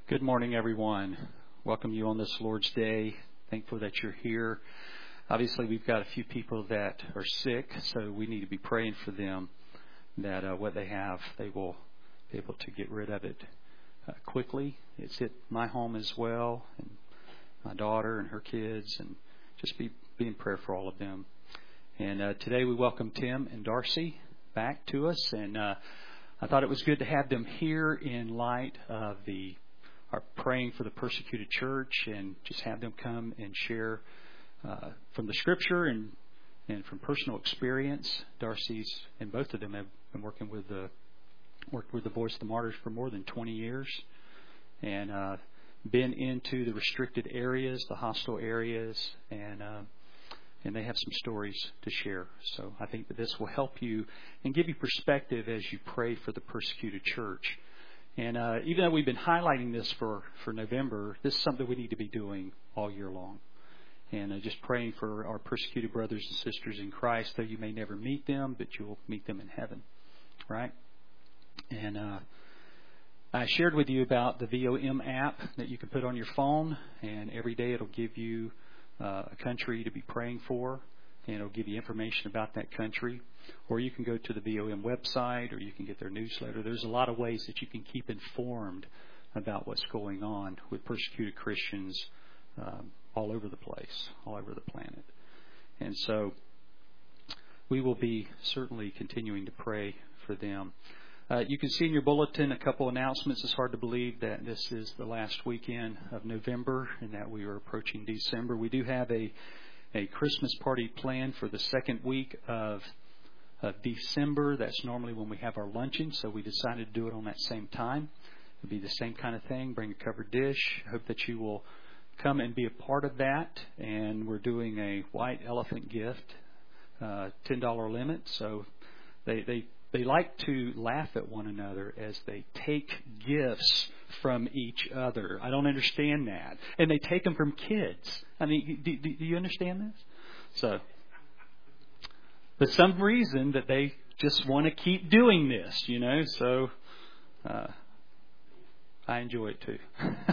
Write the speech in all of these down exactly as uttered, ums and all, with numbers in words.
Good morning, everyone. Welcome you on this Lord's Day. Thankful that you're here. Obviously, we've got a few people that are sick, so we need to be praying for them that uh, what they have, they will be able to get rid of it uh, quickly. It's hit my home as well, and my daughter and her kids, and just be, be in prayer for all of them. And uh, today we welcome Tim and Darcy back to us, and uh, I thought it was good to have them here in light of the are praying for the persecuted church, and just have them come and share uh, from the Scripture and and from personal experience. Darcy's and both of them have been working with the worked with the Voice of the Martyrs for more than twenty years, and uh, been into the restricted areas, the hostile areas, and uh, and they have some stories to share. So I think that this will help you and give you perspective as you pray for the persecuted church. And uh, even though we've been highlighting this for, for November, this is something we need to be doing all year long. And uh, just praying for our persecuted brothers and sisters in Christ, though you may never meet them, but you'll meet them in heaven. Right? And uh, I shared with you about the V O M app that you can put on your phone. And every day it'll give you uh, a country to be praying for. And it'll give you information about that country. Or you can go to the V O M website, or you can get their newsletter. There's a lot of ways that you can keep informed about what's going on with persecuted Christians um, all over the place, all over the planet. And so we will be certainly continuing to pray for them. Uh, you can see in your bulletin a couple announcements. It's hard to believe that this is the last weekend of November and that we are approaching December. We do have a, a Christmas party planned for the second week of Of December. That's normally when we have our luncheon, so we decided to do it on that same time. It'll be the same kind of thing. Bring a covered dish. I hope that you will come and be a part of that. And we're doing a white elephant gift, uh, ten dollars limit. So they they they like to laugh at one another as they take gifts from each other. I don't understand that. And they take them from kids. I mean, do, do, do you understand this? So. But some reason that they just want to keep doing this, you know. So uh, I enjoy it too.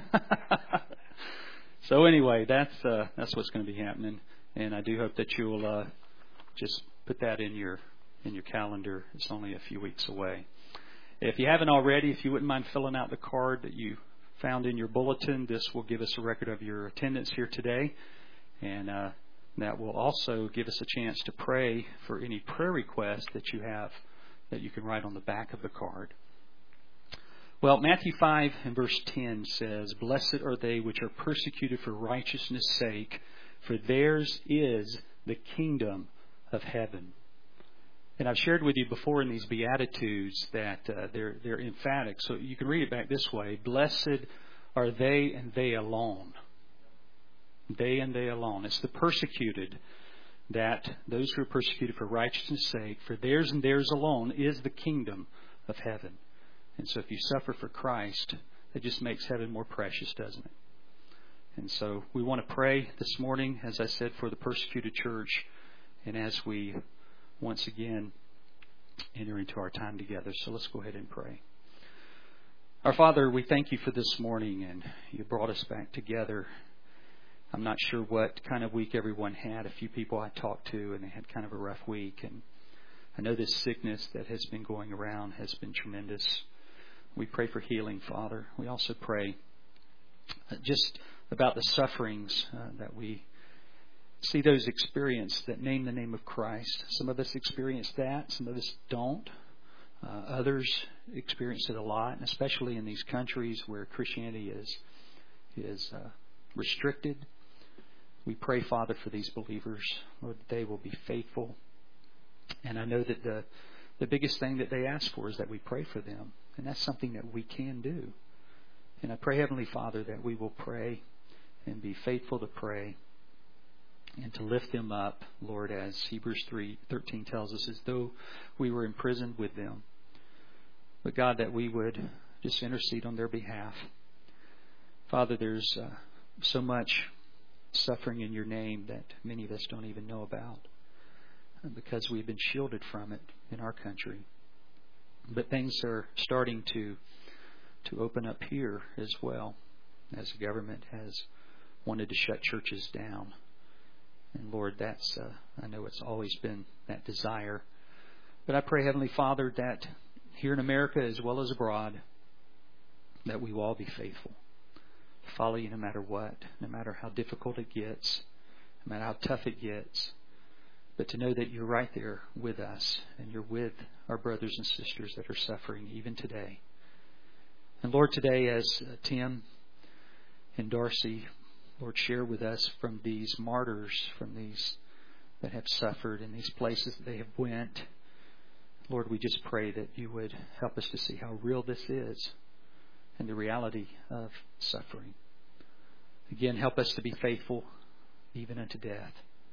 So anyway, that's uh, that's what's going to be happening, and I do hope that you'll uh, just put that in your in your calendar. It's only a few weeks away. If you haven't already, if you wouldn't mind filling out the card that you found in your bulletin, this will give us a record of your attendance here today, and. Uh, That will also give us a chance to pray for any prayer requests that you have that you can write on the back of the card. Well, Matthew five and verse ten says, "Blessed are they which are persecuted for righteousness' sake, for theirs is the kingdom of heaven." And I've shared with you before in these Beatitudes that uh, they're they're emphatic. So you can read it back this way: "Blessed are they and they alone." They and they alone. It's the persecuted that those who are persecuted for righteousness' sake, for theirs and theirs alone is the kingdom of heaven. And so if you suffer for Christ, it just makes heaven more precious, doesn't it? And so we want to pray this morning, as I said, for the persecuted church, and as we once again enter into our time together. So let's go ahead and pray. Our Father, we thank you for this morning, and you brought us back together. I'm not sure what kind of week everyone had. A few people I talked to, and they had kind of a rough week. And I know this sickness that has been going around has been tremendous. We pray for healing, Father. We also pray just about the sufferings uh, that we see those experience that name the name of Christ. Some of us experience that. Some of us don't. Uh, others experience it a lot, and especially in these countries where Christianity is, is uh, restricted. We pray, Father, for these believers, Lord, that they will be faithful. And I know that the the biggest thing that they ask for is that we pray for them. And that's something that we can do. And I pray, Heavenly Father, that we will pray and be faithful to pray and to lift them up, Lord, as Hebrews three thirteen tells us, as though we were imprisoned with them. But God, that we would just intercede on their behalf. Father, there's uh, so much suffering in your name that many of us don't even know about because we've been shielded from it in our country. But things are starting to to open up here as well, as the government has wanted to shut churches down. And Lord, that's uh, I know it's always been that desire. But I pray, Heavenly Father, that here in America as well as abroad, that we will all be faithful. Follow you no matter what, no matter how difficult it gets, no matter how tough it gets. But to know that you're right there with us, and you're with our brothers and sisters that are suffering even today. And Lord, today as uh, Tim and Darcy, Lord, share with us from these martyrs, from these that have suffered in these places that they have went. Lord, we just pray that you would help us to see how real this is and the reality of suffering. Again, help us to be faithful even unto death.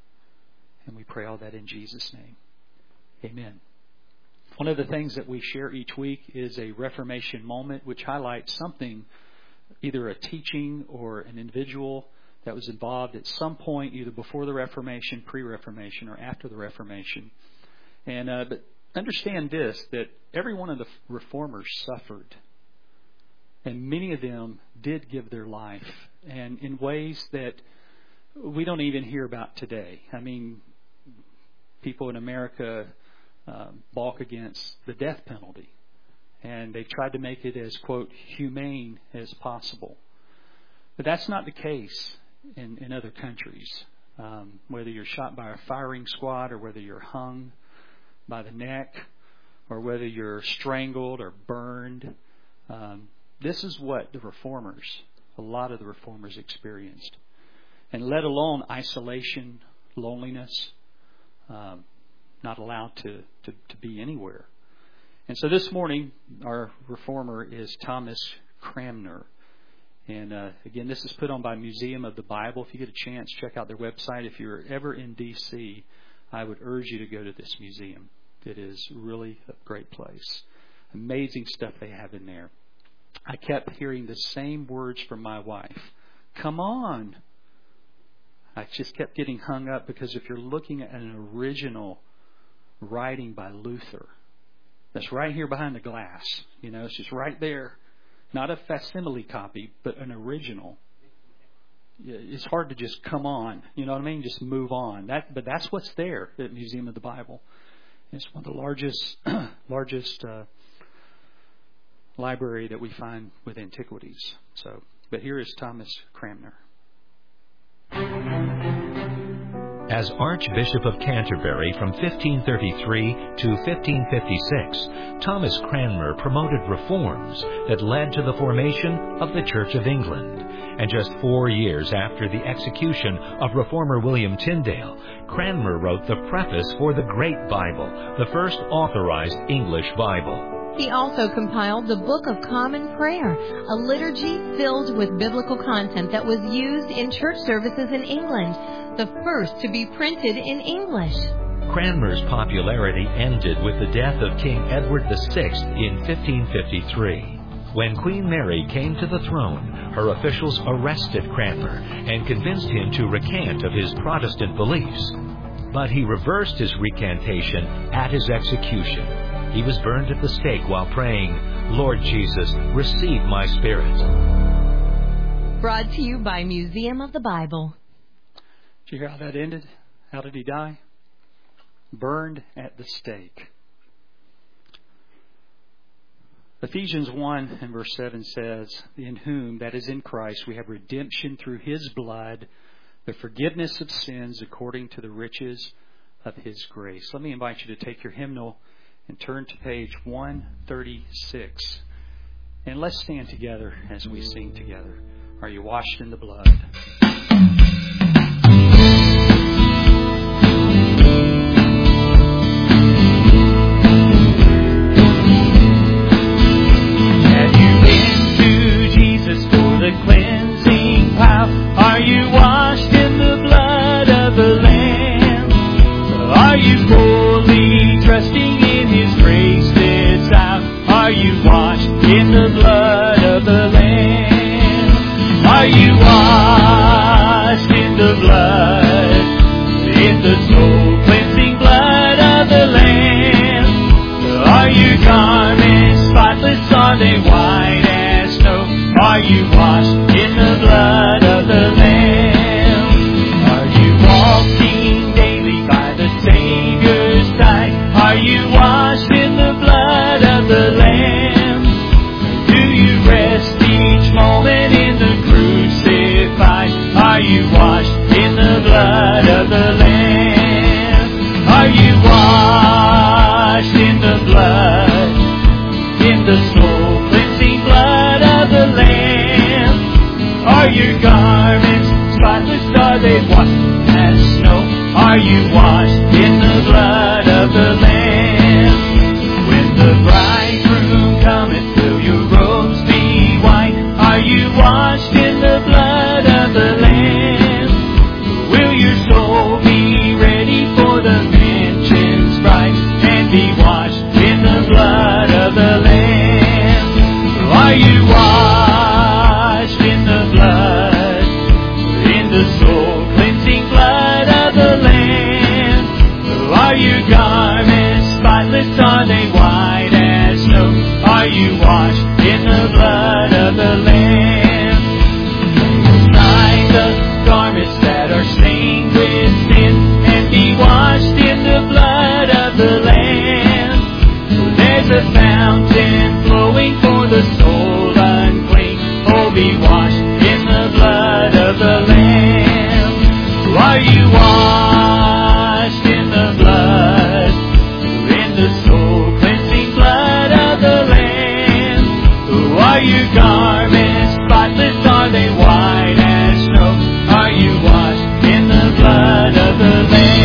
And we pray all that in Jesus' name. Amen. One of the things that we share each week is a Reformation moment, which highlights something, either a teaching or an individual that was involved at some point, either before the Reformation, pre-Reformation, or after the Reformation. And uh, but understand this, that every one of the reformers suffered. And many of them did give their life, and in ways that we don't even hear about today. I mean, people in America uh, balk against the death penalty, and they tried to make it as, quote, humane as possible. But that's not the case in, in other countries. Um, whether you're shot by a firing squad, or whether you're hung by the neck, or whether you're strangled or burned, um, this is what the reformers, a lot of the reformers experienced. And let alone isolation, loneliness, um, not allowed to, to, to be anywhere. And so this morning, our reformer is Thomas Cranmer. And uh, again, this is put on by Museum of the Bible. If you get a chance, check out their website. If you're ever in D C, I would urge you to go to this museum. It is really a great place. Amazing stuff they have in there. I kept hearing the same words from my wife. Come on. I just kept getting hung up, because if you're looking at an original writing by Luther, that's right here behind the glass. You know, it's just right there. Not a facsimile copy, but an original. It's hard to just come on. You know what I mean? Just move on. That, but that's what's there at Museum of the Bible. It's one of the largest, largest uh, library that we find with antiquities. So, but here is Thomas Cranmer. As Archbishop of Canterbury from fifteen thirty-three to fifteen fifty-six, Thomas Cranmer promoted reforms that led to the formation of the Church of England. And just four years after the execution of reformer William Tyndale, Cranmer wrote the preface for the Great Bible, the first authorized English Bible. He also compiled the Book of Common Prayer, a liturgy filled with biblical content that was used in church services in England, the first to be printed in English. Cranmer's popularity ended with the death of King Edward the Sixth in fifteen fifty-three. When Queen Mary came to the throne, her officials arrested Cranmer and convinced him to recant of his Protestant beliefs. But he reversed his recantation at his execution. He was burned at the stake while praying, Lord Jesus, receive my spirit. Brought to you by Museum of the Bible. Did you hear how that ended? How did he die? Burned at the stake. Ephesians one and verse seven says, in whom, that is in Christ, we have redemption through His blood, the forgiveness of sins according to the riches of His grace. Let me invite you to take your hymnal and turn to page one thirty-six. And let's stand together as we sing together. Are you washed in the blood? Have you been to Jesus for the cleansing power? Are you washed in the blood of the Lamb? Are you fully trusting in His grace this hour? Are you washed in the blood of the Lamb? Are you washed? in the blood of the Lamb? Are you walking daily by the Savior's side? Are you washed in the blood of the Lamb? Do you rest each moment in the crucified? Are you washed in the blood of the Lamb? Are you washed in the blood, in the soul-cleansing blood of the Lamb? Are your garments spotless? Are they white as snow? Are you washed in the blood of the Lamb? When the bridegroom cometh, will your robes be white? Are you washed in the blood of the Lamb? Will your soul be ready for the mansion's bride and be washed in the blood of the Lamb? Are you washed in the blood, in the soul-cleansing blood of the Lamb? Are your garments spotless? Are they white as snow? Are you washed in the blood of the Lamb? Aside the garments that are stained with sin and be washed in the blood of the Lamb. There's a fountain flowing for the soul unclean. Oh, be washed in the blood of the Lamb. Are you washed in the blood, in the soul-cleansing blood of the Lamb? Are your garments spotless? Are they white as snow? Are you washed in the blood of the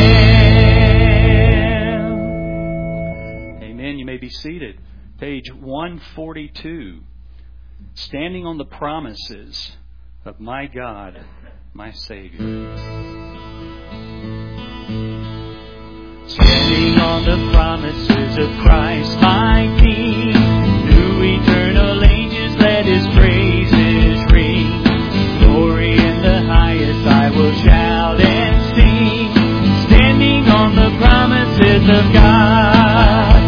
Lamb? Amen. You may be seated. Page one forty-two. Standing on the promises of my God, my Savior. Standing on the promises of Christ, my King, new eternal ages let His praises ring. Glory in the highest I will shout and sing, standing on the promises of God.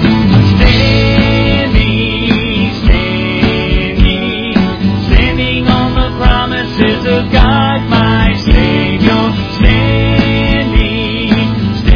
Standing, standing, standing on the promises of God, my Savior. Standing,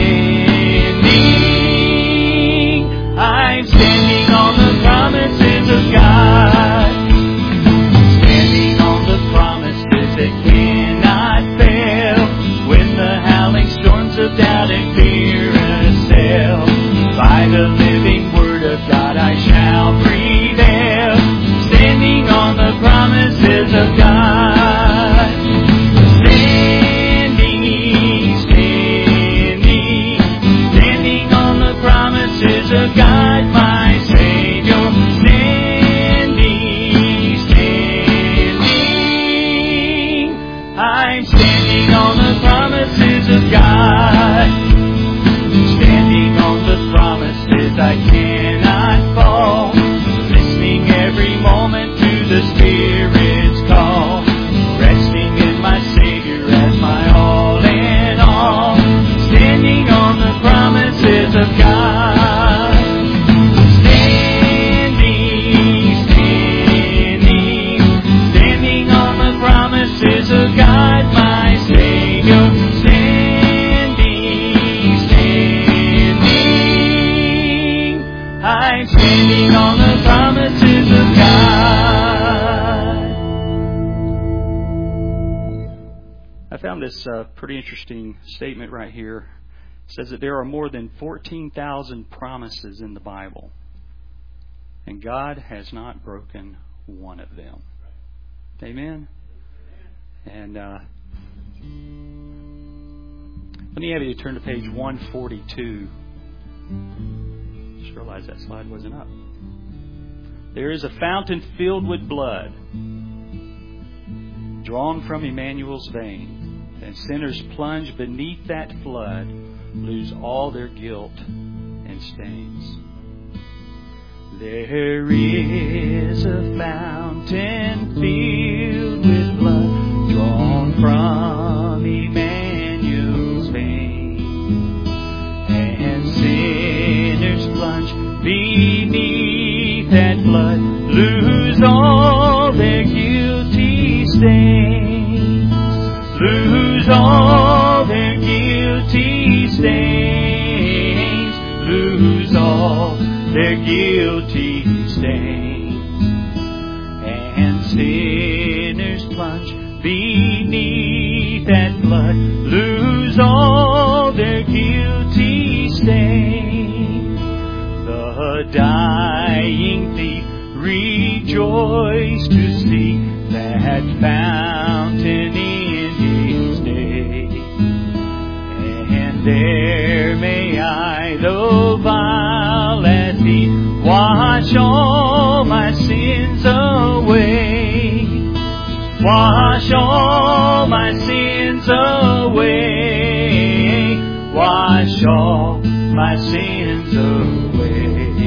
standing, I'm standing on the promises of God. Standing on the promises that cannot fail, when the howling storms of doubt and fear assail. By the living word of God I shall prevail, standing on the promises of God. Standing, standing, standing on the promises of God, my Savior. Standing, standing, I'm standing on the promises of God. Standing on the promises I cannot fall, listening every moment to the Spirit's call, resting in my Savior as my all in all, standing on the promises of God. Standing, standing, standing on the promises of God, my Savior. Standing, standing, I'm standing on the promises of God. I found this uh, pretty interesting statement right here. It says that there are more than fourteen thousand promises in the Bible, and God has not broken one of them. Amen? And uh, let me have you turn to page one forty-two. Just realized that slide wasn't up. There is a fountain filled with blood, drawn from Emmanuel's vein, and sinners plunge beneath that flood, lose all their guilt and stains. There is a fountain filled with blood, drawn from Emmanuel's vein, and sinners plunge beneath that flood, lose all their guilty stains, lose all their guilty stains, lose all their guilty stains, and sinners plunge beneath that blood, lose all their guilty stains. The dying thief rejoice to see that fountain in his day. And there may I, though vile as he, wash all my sins away. Wash all my sins away. Wash all my sins away.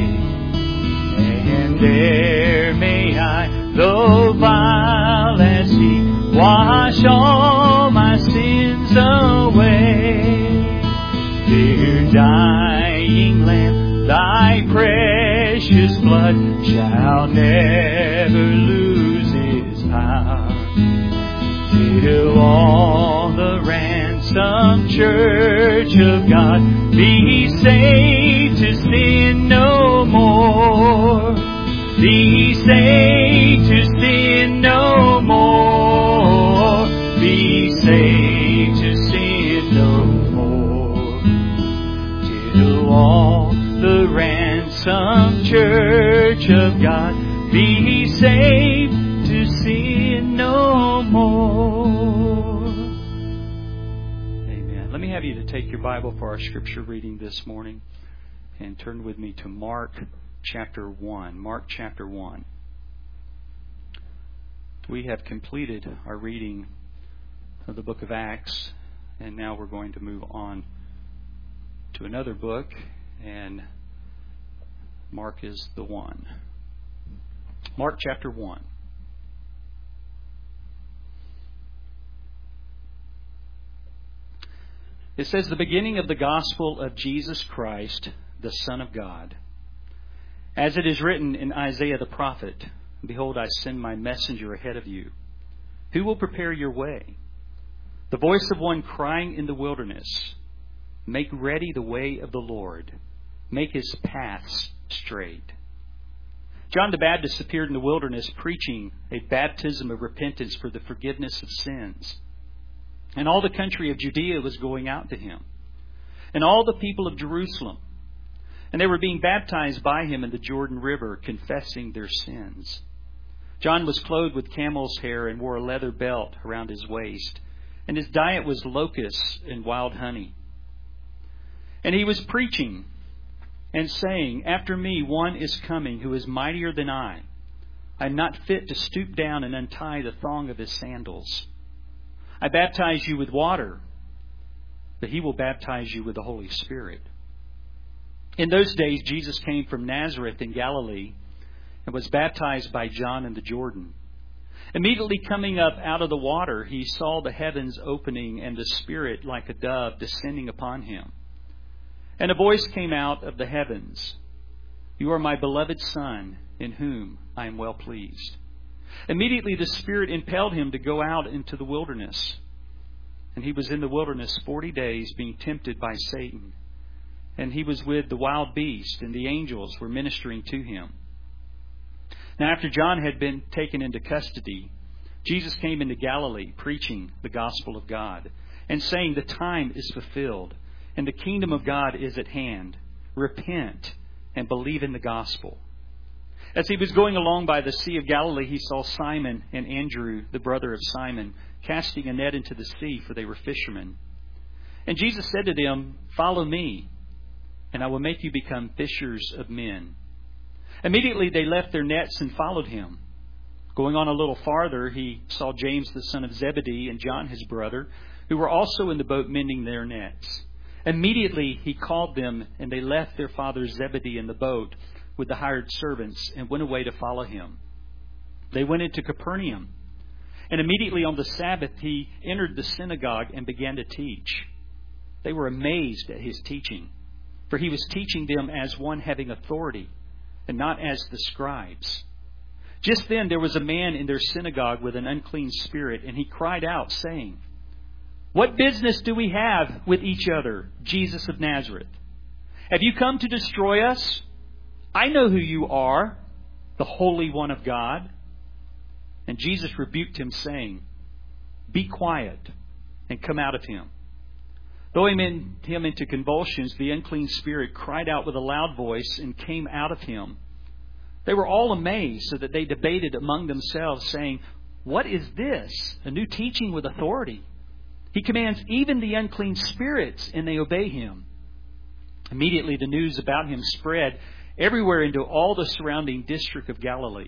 And there may I, though vile as he, wash all my sins away. Dear dying Lamb, thy precious blood shall never lose its power, till all the ransomed church of God be saved to sin no more. Be saved to sin no more. Be saved to sin no more. Till all the ransomed church of God be saved to sin no more. Amen. Let me have you to take your Bible for our scripture reading this morning and turn with me to Mark chapter one. Mark chapter one. We have completed our reading of the book of Acts, and now we're going to move on to another book, and Mark is the one. Mark chapter one. It says, the beginning of the gospel of Jesus Christ, the Son of God. As it is written in Isaiah the prophet, behold, I send my messenger ahead of you, who will prepare your way. The voice of one crying in the wilderness, make ready the way of the Lord, make his paths straight. John the Baptist appeared in the wilderness preaching a baptism of repentance for the forgiveness of sins. And all the country of Judea was going out to him, and all the people of Jerusalem. And they were being baptized by him in the Jordan River, confessing their sins. John was clothed with camel's hair and wore a leather belt around his waist, and his diet was locusts and wild honey. And he was preaching and saying, after me one is coming who is mightier than I. I am not fit to stoop down and untie the thong of his sandals. I baptize you with water, but he will baptize you with the Holy Spirit. In those days, Jesus came from Nazareth in Galilee and was baptized by John in the Jordan. Immediately coming up out of the water, he saw the heavens opening and the Spirit like a dove descending upon him. And a voice came out of the heavens, you are my beloved Son, in whom I am well pleased. Immediately the Spirit impelled him to go out into the wilderness. And he was in the wilderness forty days being tempted by Satan. And he was with the wild beast, and the angels were ministering to him. Now after John had been taken into custody, Jesus came into Galilee preaching the gospel of God, and saying, the time is fulfilled, and the kingdom of God is at hand. Repent and believe in the gospel. As he was going along by the Sea of Galilee, he saw Simon and Andrew, the brother of Simon, casting a net into the sea, for they were fishermen. And Jesus said to them, follow me, and I will make you become fishers of men. Immediately they left their nets and followed him. Going on a little farther, he saw James the son of Zebedee and John his brother, who were also in the boat mending their nets. Immediately he called them, and they left their father Zebedee in the boat with the hired servants, and went away to follow him. They went into Capernaum, and immediately on the Sabbath he entered the synagogue and began to teach. They were amazed at his teaching, for he was teaching them as one having authority, and not as the scribes. Just then there was a man in their synagogue with an unclean spirit, and he cried out, saying, "What business do we have with each other, Jesus of Nazareth? Have you come to destroy us? I know who you are, the Holy One of God." And Jesus rebuked him, saying, "Be quiet, and come out of him." Throwing him into convulsions, the unclean spirit cried out with a loud voice and came out of him. They were all amazed, so that they debated among themselves, saying, "What is this? A new teaching with authority. He commands even the unclean spirits, and they obey him." Immediately the news about him spread everywhere into all the surrounding district of Galilee.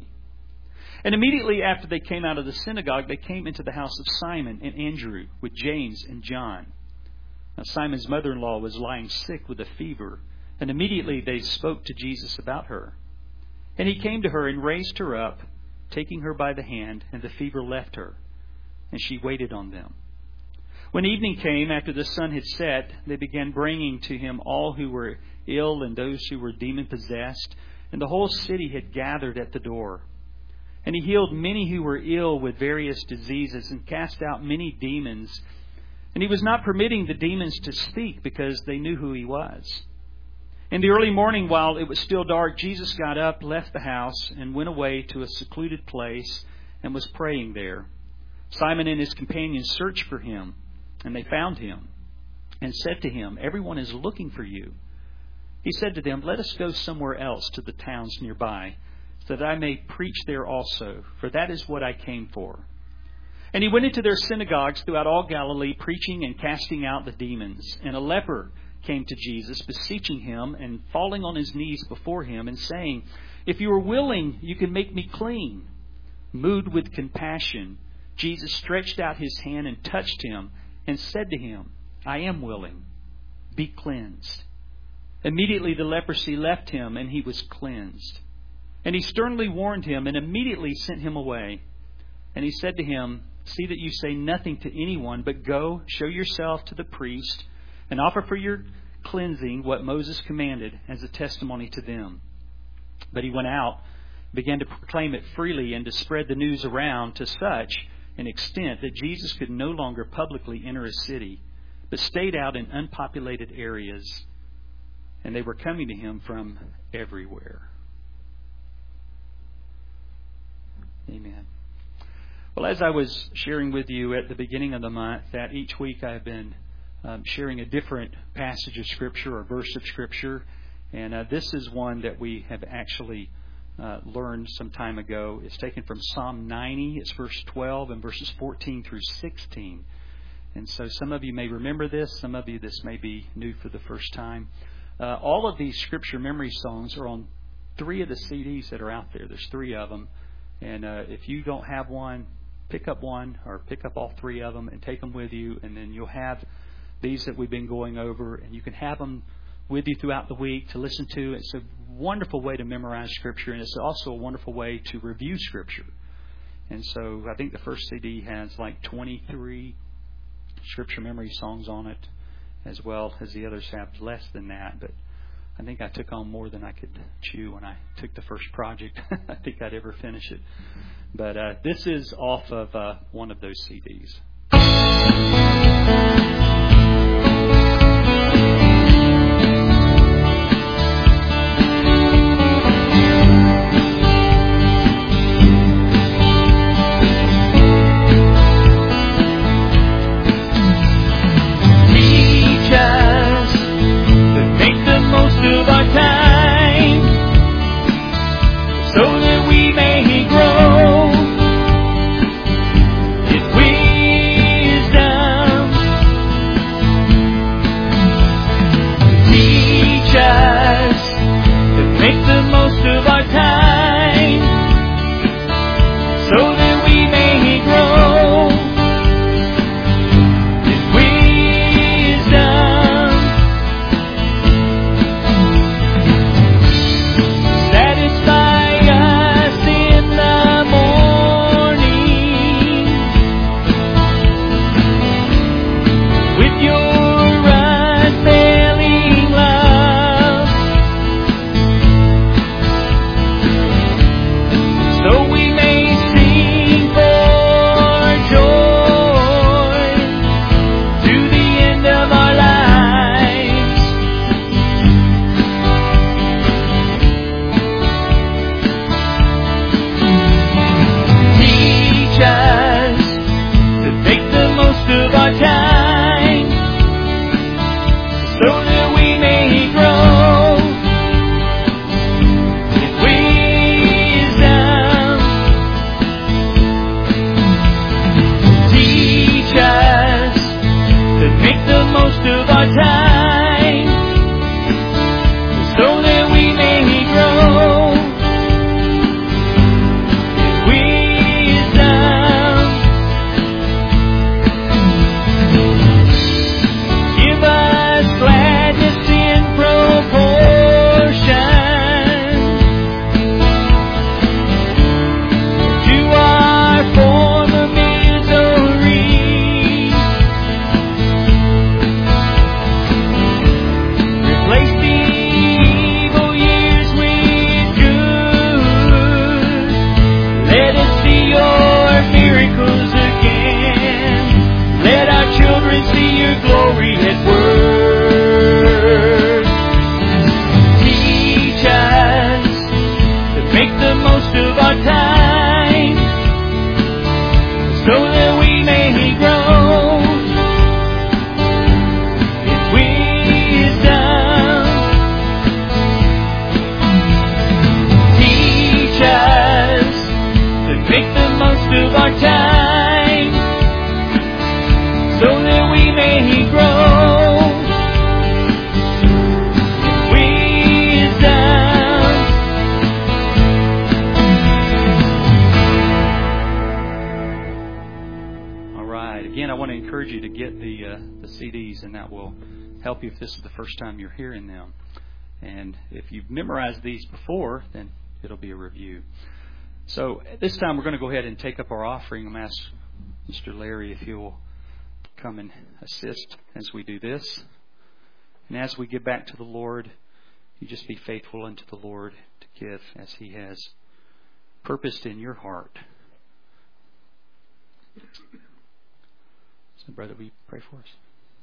And immediately after they came out of the synagogue, they came into the house of Simon and Andrew with James and John. Now Simon's mother-in-law was lying sick with a fever, and immediately they spoke to Jesus about her. And he came to her and raised her up, taking her by the hand, and the fever left her, and she waited on them. When evening came, after the sun had set, they began bringing to him all who were ill and those who were demon-possessed, and the whole city had gathered at the door. And he healed many who were ill with various diseases and cast out many demons. And he was not permitting the demons to speak because they knew who he was. In the early morning, while it was still dark, Jesus got up, left the house, and went away to a secluded place and was praying there. Simon and his companions searched for him, and they found him and said to him, "Everyone is looking for you." He said to them, "Let us go somewhere else to the towns nearby, so that I may preach there also, for that is what I came for." And he went into their synagogues throughout all Galilee, preaching and casting out the demons. And a leper came to Jesus, beseeching him and falling on his knees before him and saying, "If you are willing, you can make me clean." Moved with compassion, Jesus stretched out his hand and touched him and said to him, "I am willing. Be cleansed." Immediately the leprosy left him, and he was cleansed. And he sternly warned him and immediately sent him away. And he said to him, "See that you say nothing to anyone, but go, show yourself to the priest, and offer for your cleansing what Moses commanded as a testimony to them." But he went out, began to proclaim it freely, and to spread the news around to such an extent that Jesus could no longer publicly enter a city, but stayed out in unpopulated areas. And they were coming to him from everywhere. Amen. Well, as I was sharing with you at the beginning of the month, that each week I've been um, sharing a different passage of Scripture or verse of Scripture. And uh, this is one that we have actually uh, learned some time ago. It's taken from Psalm ninety. It's verse twelve and verses fourteen through sixteen. And so some of you may remember this. Some of you, this may be new for the first time. Uh, all of these Scripture memory songs are on three of the C Ds that are out there. There's three of them. And uh, if you don't have one, pick up one or pick up all three of them and take them with you. And then you'll have these that we've been going over. And you can have them with you throughout the week to listen to. It's a wonderful way to memorize Scripture. And it's also a wonderful way to review Scripture. And so I think the first C D has like twenty-three Scripture memory songs on it, as well as the others have less than that. But I think I took on more than I could chew when I took the first project. I think I'd ever finish it. But uh, this is off of uh, one of those C Ds. most of our time, so that we may grow in wisdom. Give us gladness in proportion to our former misery. Replace the evil years with good. Let us see your miracles again. Let our children see your glory at work. Teach us to make the most of our time, so that we may grow in wisdom. Teach us to make the most of our time, so that we may grow in wisdom. All right. Again, I want to encourage you to get the uh, the C Ds, and that will help you if this is the first time you're hearing them. And if you've memorized these before, then it'll be a review. So at this time, we're going to go ahead and take up our offering. I'm going to ask Mister Larry if he'll come and assist as we do this. And as we give back to the Lord, you just be faithful unto the Lord to give as He has purposed in your heart. So, brother, will you pray for us?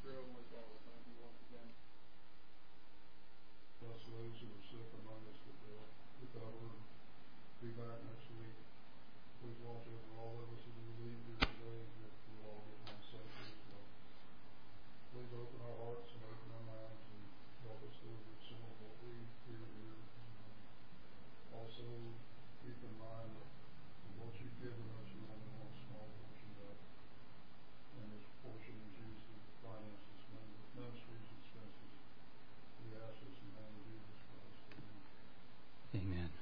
Bless those who are sick among us that they'll recover and be back next week. Please watch over all of us as we leave here today, that we'll all get home safely as well. Please open our hearts and open our minds and help us to get some of what we hear here. Also, keep in mind that what you've given us, you only want a small portion of. And this portion is used to finance this ministry's expenses. We ask this in the name of Jesus Christ. Amen.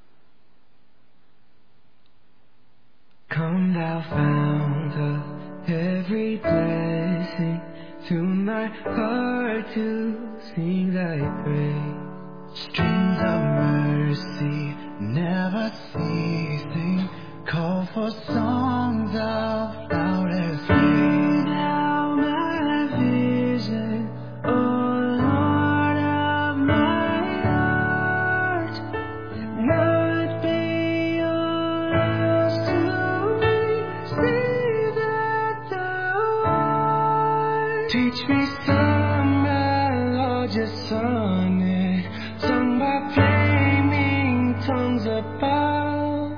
Come thou fount of every blessing, to my heart to sing thy praise. Streams of mercy never ceasing, call for songs of loudest praise. Thou my vision, O Lord of my heart, not be your eyes to me, see that thou art. Teach me some melodious sonnet, sung by flaming tongues above,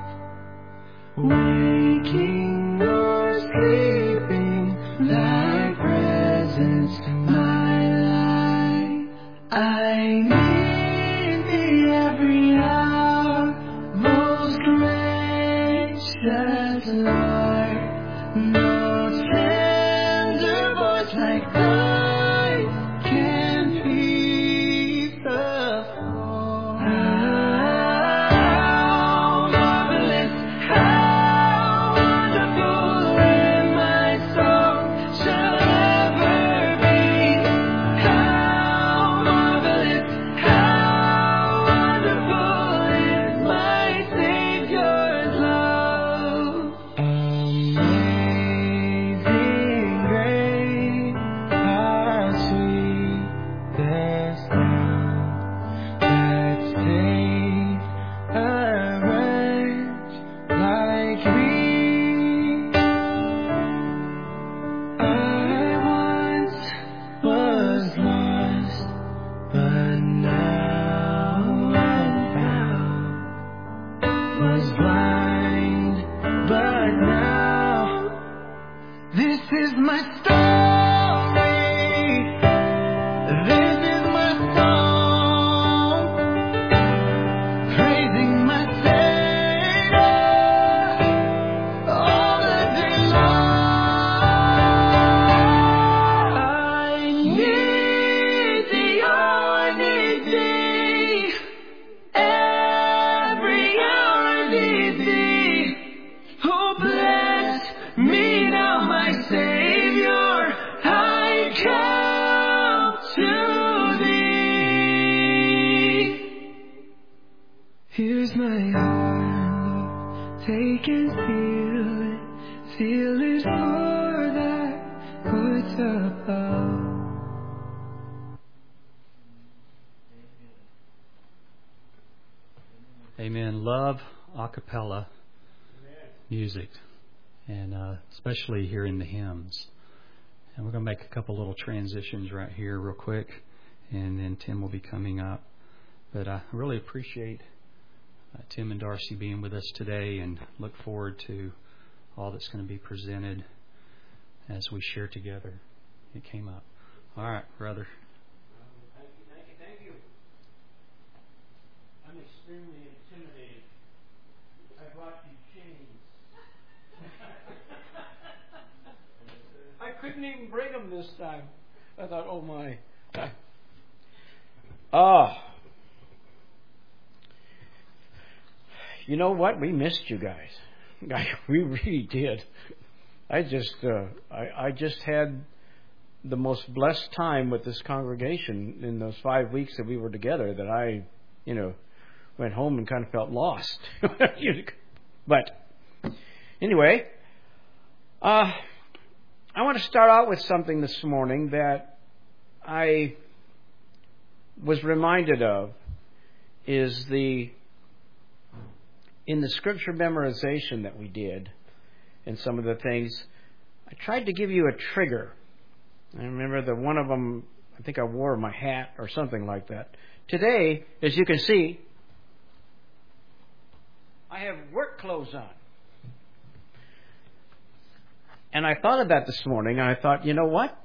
waking or sleeping, thy presence my life. I need thee every hour, most gracious Lord. No tender voice like thine can be above. Amen. Love a cappella music, and uh, especially hearing the hymns. And we're going to make a couple little transitions right here real quick, and then Tim will be coming up. But I really appreciate uh, Tim and Darcy being with us today, and look forward to all that's going to be presented as we share together. It came up. All right, brother. Thank you, thank you, thank you. I'm extremely intimidated. I brought you chains. I couldn't even bring them this time. I thought, oh my. Ah. You know what? We missed you guys. We really did. I just, uh, I, I just had the most blessed time with this congregation in those five weeks that we were together that I, you know, went home and kind of felt lost. But anyway, uh, I want to start out with something this morning that I was reminded of is the in the scripture memorization that we did and some of the things, I tried to give you a trigger. I remember that one of them, I think I wore my hat or something like that. Today, as you can see, I have work clothes on. And I thought of that this morning, and I thought, you know what?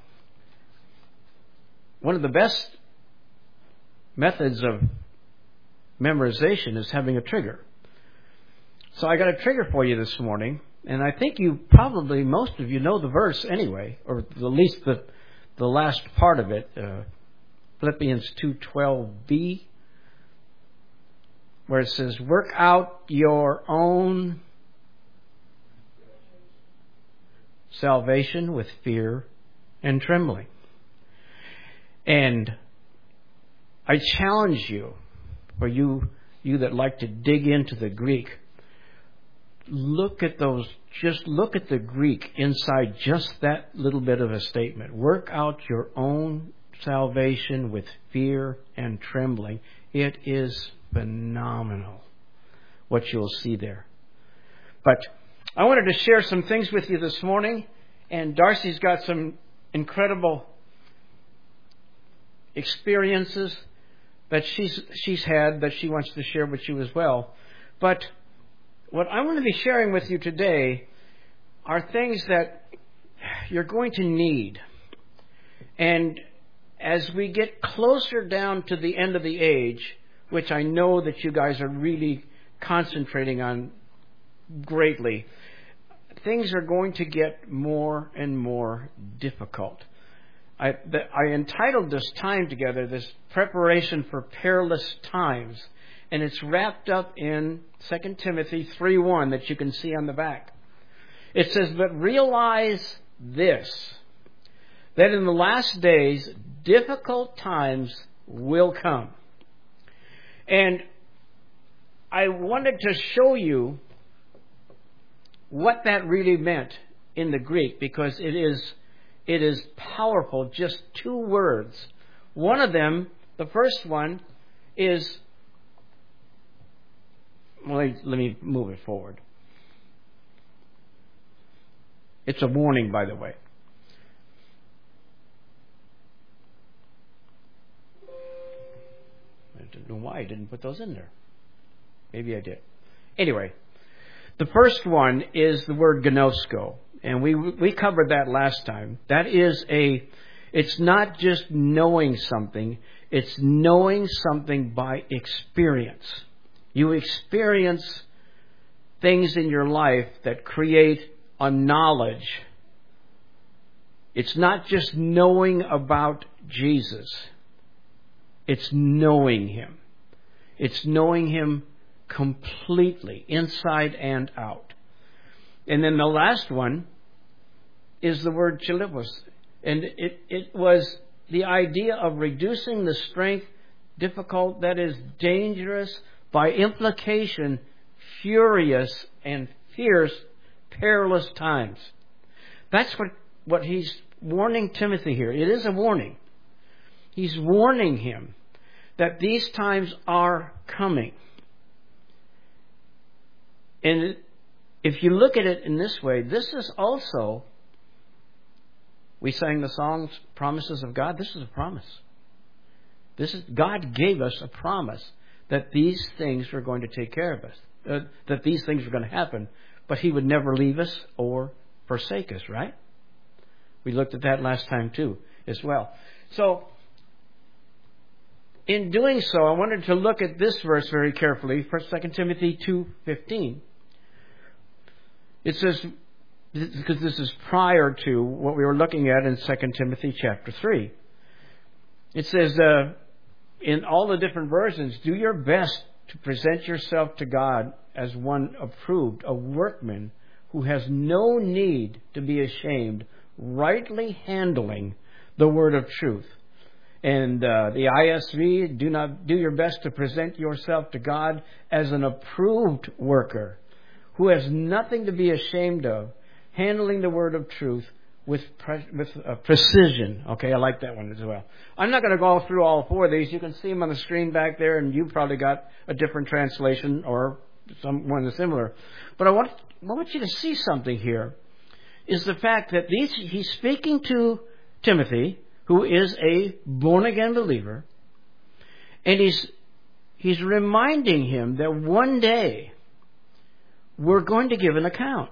One of the best methods of memorization is having a trigger. So I got a trigger for you this morning, and I think you probably, most of you know the verse anyway, or at least the the last part of it, uh, Philippians two twelve b, where it says, work out your own salvation with fear and trembling. And I challenge you, for you, you that like to dig into the Greek, look at those, just look at the Greek inside just that little bit of a statement. Work out your own salvation with fear and trembling. It is phenomenal what you'll see there. But I wanted to share some things with you this morning, and Darcy's got some incredible experiences that she's she's had that she wants to share with you as well. But what I want to be sharing with you today are things that you're going to need. And as we get closer down to the end of the age, which I know that you guys are really concentrating on greatly, things are going to get more and more difficult. I, the, I entitled this time together, this Preparation for Perilous Times. And it's wrapped up in Second Timothy three one that you can see on the back. It says, but realize this, that in the last days, difficult times will come. And I wanted to show you what that really meant in the Greek, because it is, it is powerful, just two words. One of them, the first one, is... Well, let me move it forward. It's a warning, by the way. I don't know why I didn't put those in there. Maybe I did. Anyway, the first one is the word gnosko, and we we covered that last time. That is a, it's not just knowing something, it's knowing something by experience. You experience things in your life that create a knowledge. It's not just knowing about Jesus. It's knowing Him. It's knowing Him completely, inside and out. And then the last one is the word chilipos. And it, it was the idea of reducing the strength, difficult, that is dangerous, by implication, furious and fierce, perilous times. That's what, what he's warning Timothy here. It is a warning. He's warning him that these times are coming. And if you look at it in this way, this is also, we sang the songs, Promises of God. This is a promise. This is, God gave us a promise that these things were going to take care of us, uh, that these things were going to happen, but He would never leave us or forsake us, right? We looked at that last time too, as well. So, in doing so, I wanted to look at this verse very carefully, Second Timothy two fifteen. It says, because this is prior to what we were looking at in Second Timothy chapter three. It says, uh, in all the different versions, do your best to present yourself to God as one approved, a workman who has no need to be ashamed, rightly handling the word of truth. And uh, the I S V, do not do your best to present yourself to God as an approved worker who has nothing to be ashamed of, handling the word of truth with pre- with uh, precision. Okay, I like that one as well. I'm not going to go through all four of these. You can see them on the screen back there, and you probably got a different translation or someone similar. But I want I want you to see something here. Is the fact that these he's speaking to Timothy, who is a born-again believer, and he's he's reminding him that one day we're going to give an account.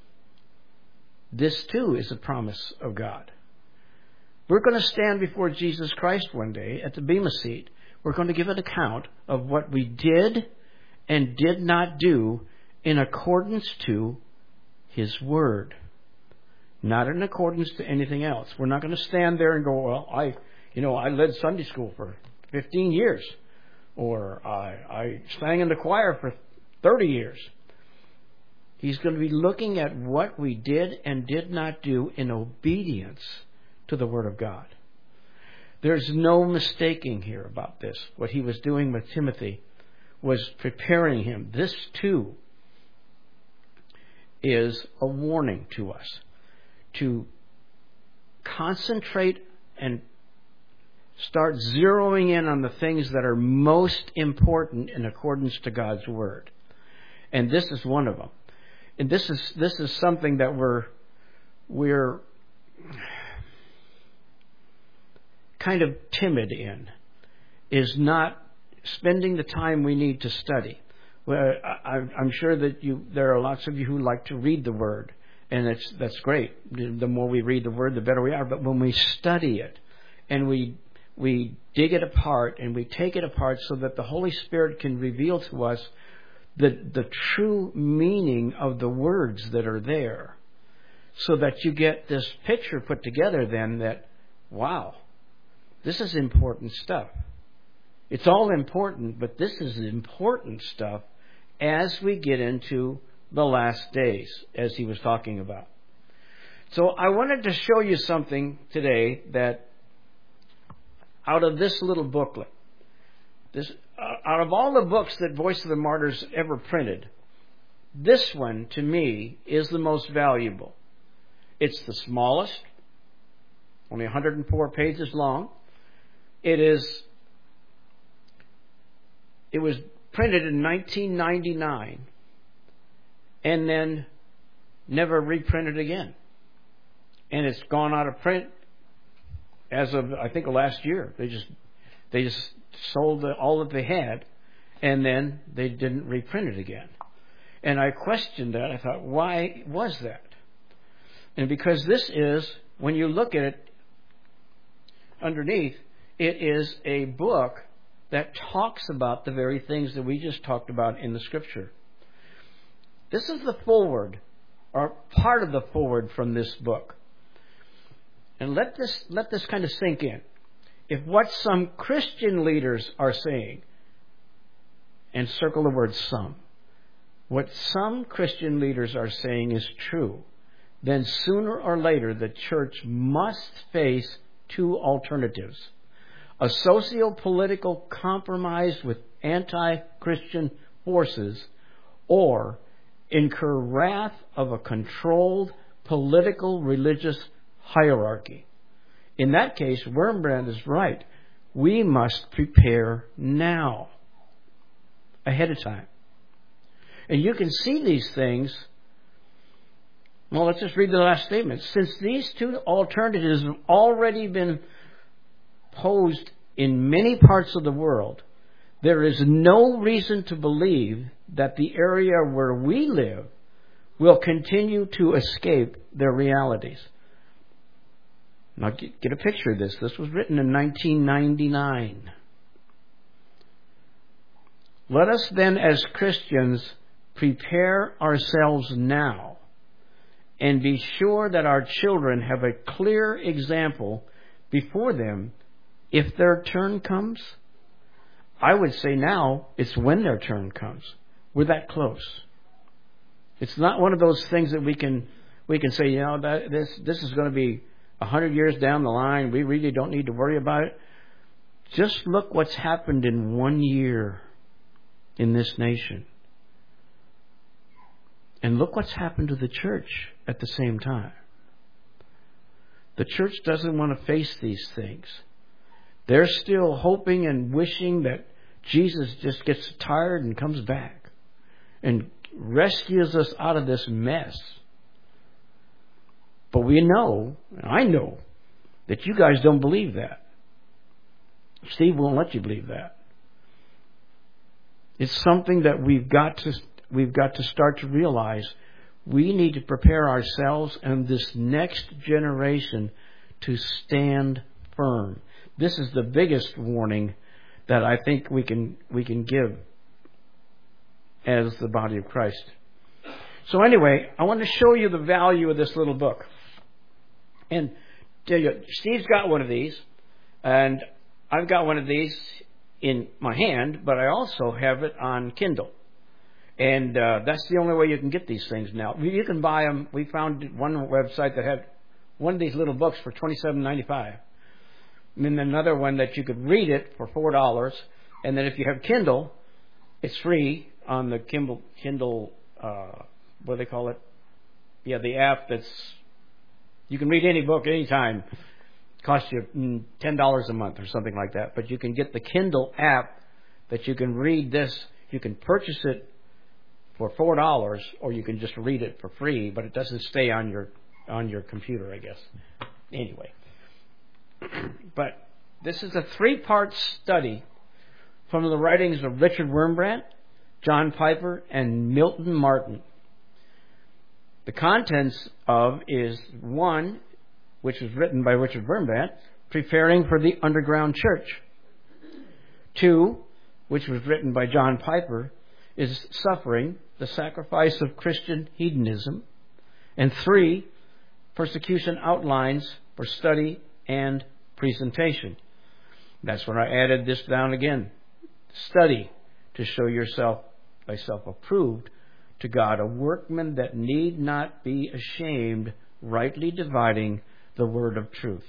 This too is a promise of God. We're going to stand before Jesus Christ one day at the Bema seat. We're going to give an account of what we did and did not do in accordance to His Word. Not in accordance to anything else. We're not going to stand there and go, well, I, you know, I led Sunday school for fifteen years. Or I, I sang in the choir for thirty years. He's going to be looking at what we did and did not do in obedience to the Word of God. There's no mistaking here about this. What he was doing with Timothy was preparing him. This too is a warning to us to concentrate and start zeroing in on the things that are most important in accordance to God's Word. And this is one of them. And this is this is something that we're we're kind of timid in, is not spending the time we need to study. Well, I, I'm sure that you there are lots of you who like to read the Word, and it's that's great. The more we read the Word, the better we are. But when we study it and we we dig it apart and we take it apart so that the Holy Spirit can reveal to us the the true meaning of the words that are there, so that you get this picture put together then that, wow, this is important stuff. It's all important, but this is important stuff as we get into the last days, as he was talking about. So I wanted to show you something today that out of this little booklet, this uh, out of all the books that Voice of the Martyrs ever printed, this one to me is the most valuable. It's the smallest, only one hundred four pages long. It is. It was printed in nineteen ninety-nine and then never reprinted again. And it's gone out of print as of, I think, last year. They just they just sold the, all that they had, and then they didn't reprint it again. And I questioned that. I thought, why was that? And because this is, when you look at it underneath, it is a book that talks about the very things that we just talked about in the Scripture. This is the foreword, or part of the foreword from this book. And let this let this kind of sink in. If what some Christian leaders are saying, and circle the word some, what some Christian leaders are saying is true, then sooner or later the church must face two alternatives. A socio-political compromise with anti-Christian forces, or incur wrath of a controlled political religious hierarchy. In that case, Wurmbrand is right. We must prepare now, ahead of time. And you can see these things. Well, let's just read the last statement. Since these two alternatives have already been posed in many parts of the world, there is no reason to believe that the area where we live will continue to escape their realities. Now, get, get a picture of this. This was written in nineteen ninety-nine. Let us then, as Christians, prepare ourselves now and be sure that our children have a clear example before them if their turn comes. I would say now it's when their turn comes. We're that close. It's not one of those things that we can we can say, you know, that this this is going to be a hundred years down the line. We really don't need to worry about it. Just look what's happened in one year in this nation. And look what's happened to the church at the same time. The church doesn't want to face these things. They're still hoping and wishing that Jesus just gets tired and comes back and rescues us out of this mess. But we know, I know, that you guys don't believe that. Steve won't let you believe that. It's something that we've got to we've got to start to realize. We need to prepare ourselves and this next generation to stand firm. This is the biggest warning that I think we can we can give as the body of Christ. So anyway, I want to show you the value of this little book. And tell you, Steve's got one of these, and I've got one of these in my hand, but I also have it on Kindle. And uh, that's the only way you can get these things now. You can buy them. We found one website that had one of these little books for twenty-seven ninety-five. And then another one that you could read it for four dollars. And then if you have Kindle, it's free on the Kindle, Kindle uh, what do they call it? Yeah, the app that's, you can read any book anytime. It costs you ten dollars a month or something like that. But you can get the Kindle app that you can read this. You can purchase it for four dollars, or you can just read it for free, but it doesn't stay on your on your computer, I guess. Anyway. But this is a three-part study from the writings of Richard Wurmbrand, John Piper, and Milton Martin. The contents of is one, which was written by Richard Wurmbrand, Preparing for the Underground Church. Two, which was written by John Piper, is Suffering, the Sacrifice of Christian Hedonism. And three, Persecution Outlines for Study and Presentation. That's when I added this down again. Study to show yourself thyself approved to God, a workman that need not be ashamed, rightly dividing the word of truth.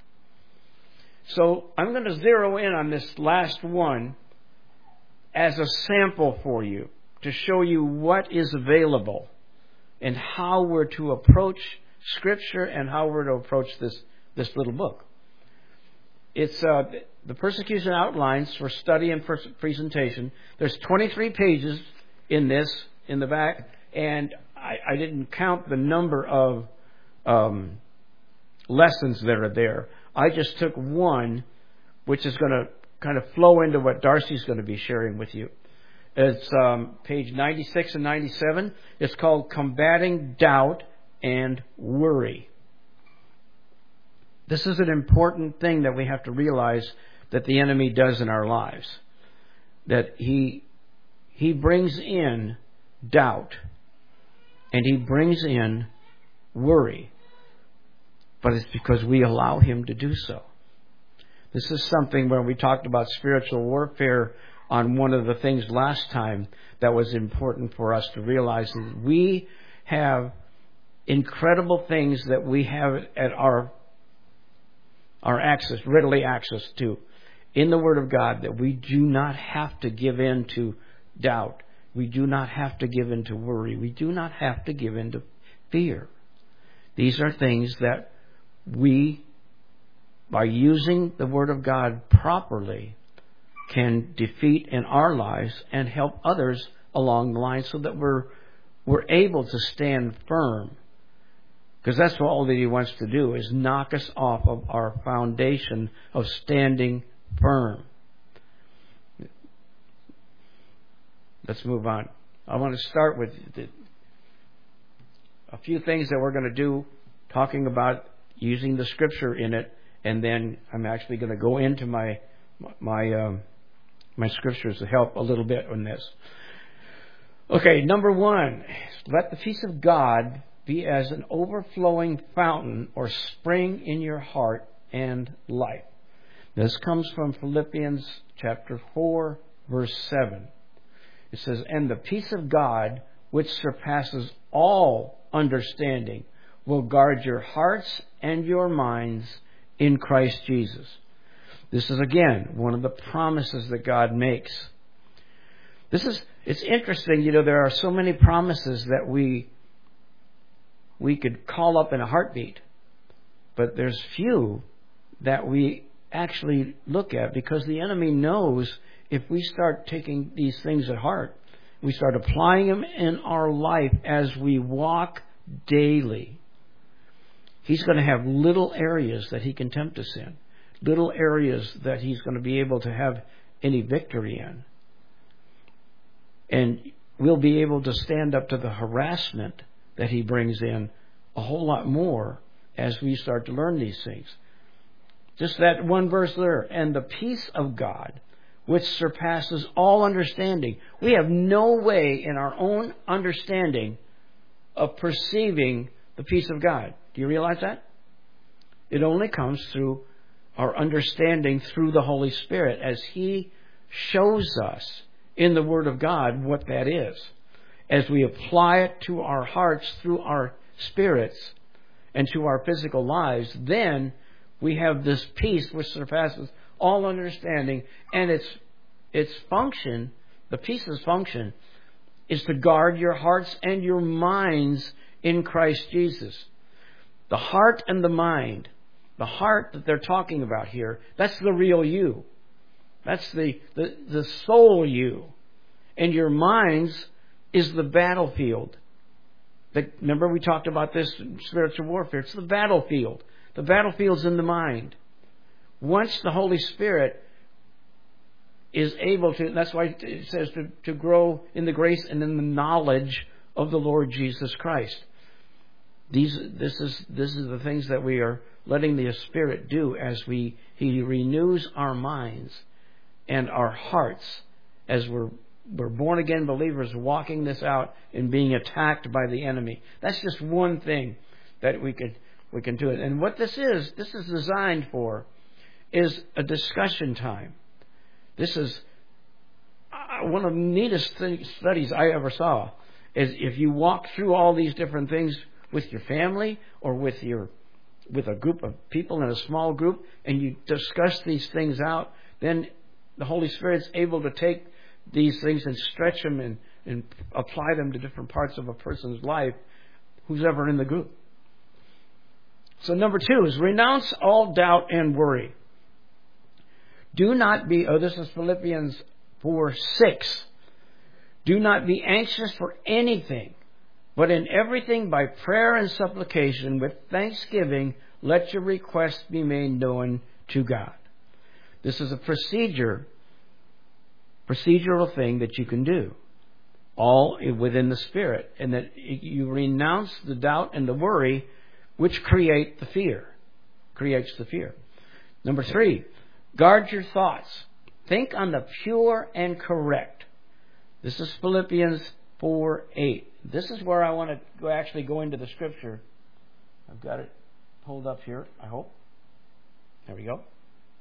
So I'm going to zero in on this last one as a sample for you to show you what is available and how we're to approach Scripture and how we're to approach this, this little book. It's uh, the Persecution Outlines for Study and Presentation. There's twenty-three pages in this, in the back, and I, I didn't count the number of um, lessons that are there. I just took one, which is going to kind of flow into what Darcy's going to be sharing with you. It's um, page ninety-six and ninety-seven. It's called Combating Doubt and Worry. This is an important thing that we have to realize that the enemy does in our lives. That he he brings in doubt and he brings in worry. But it's because we allow him to do so. This is something where we talked about spiritual warfare on one of the things last time that was important for us to realize that we have incredible things that we have at our our access, readily access to in the Word of God, that we do not have to give in to doubt. We do not have to give in to worry. We do not have to give in to fear. These are things that we, by using the Word of God properly, can defeat in our lives and help others along the line so that we're we're able to stand firm. Because that's all that he wants to do, is knock us off of our foundation of standing firm. Let's move on. I want to start with the, a few things that we're going to do, talking about using the Scripture in it, and then I'm actually going to go into my my um, my Scriptures to help a little bit on this. Okay, number one, let the peace of God be as an overflowing fountain or spring in your heart and life. This comes from Philippians chapter four, verse seven. It says, and the peace of God, which surpasses all understanding, will guard your hearts and your minds in Christ Jesus. This is, again, one of the promises that God makes. This is, it's interesting, you know, there are so many promises that we we could call up in a heartbeat, but there's few that we actually look at, because the enemy knows if we start taking these things at heart, we start applying them in our life as we walk daily, he's going to have little areas that he can tempt us in, little areas that he's going to be able to have any victory in. And we'll be able to stand up to the harassment that he brings in a whole lot more as we start to learn these things. Just that one verse there, and the peace of God, which surpasses all understanding. We have no way in our own understanding of perceiving the peace of God. Do you realize that? It only comes through our understanding through the Holy Spirit as He shows us in the Word of God what that is. As we apply it to our hearts through our spirits and to our physical lives, then we have this peace which surpasses all understanding, and its its function, the peace's function, is to guard your hearts and your minds in Christ Jesus. The heart and the mind, the heart that they're talking about here, that's the real you. That's the, the, the soul you. And your minds is the battlefield. The, remember we talked about this in spiritual warfare. It's the battlefield. The battlefield's in the mind. Once the Holy Spirit is able to, that's why it says to, to grow in the grace and in the knowledge of the Lord Jesus Christ. These, this is, this is the things that we are letting the Spirit do as we, He renews our minds and our hearts as we're, we're born again believers walking this out and being attacked by the enemy. That's just one thing that we could, we can do it. And what this is, this is designed for, is a discussion time. This is uh, one of the neatest thing, studies I ever saw. Is if you walk through all these different things with your family or with your with a group of people in a small group, and you discuss these things out, then the Holy Spirit's able to take these things and stretch them and, and apply them to different parts of a person's life, who's ever in the group. So number two is renounce all doubt and worry. Do not be, oh, this is Philippians four six. Do not be anxious for anything, but in everything by prayer and supplication with thanksgiving, let your requests be made known to God. This is a procedure, procedural thing that you can do, all within the Spirit, and that you renounce the doubt and the worry, which create the fear, creates the fear. Number three, guard your thoughts. Think on the pure and correct. This is Philippians four eight. This is where I want to go, actually go into the Scripture. I've got it pulled up here, I hope. There we go.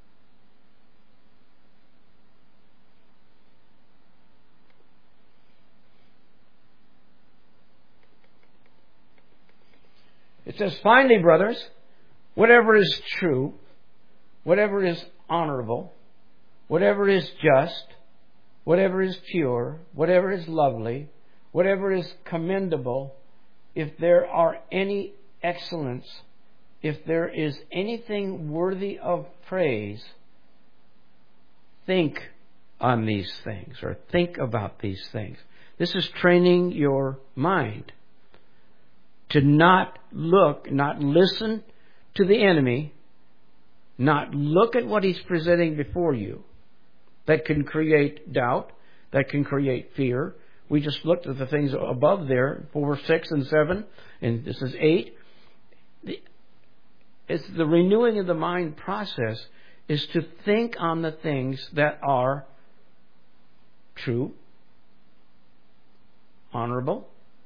It says, finally, brothers, whatever is true, whatever is honorable, whatever is just, whatever is pure, whatever is lovely, whatever is commendable, if there are any excellence, if there is anything worthy of praise, think on these things or think about these things. This is training your mind to not look, not listen to the enemy, not look at what he's presenting before you. That can create doubt, that can create fear. We just looked at the things above there, four, six, and seven, and this is eight. It's the renewing of the mind process is to think on the things that are true, honorable,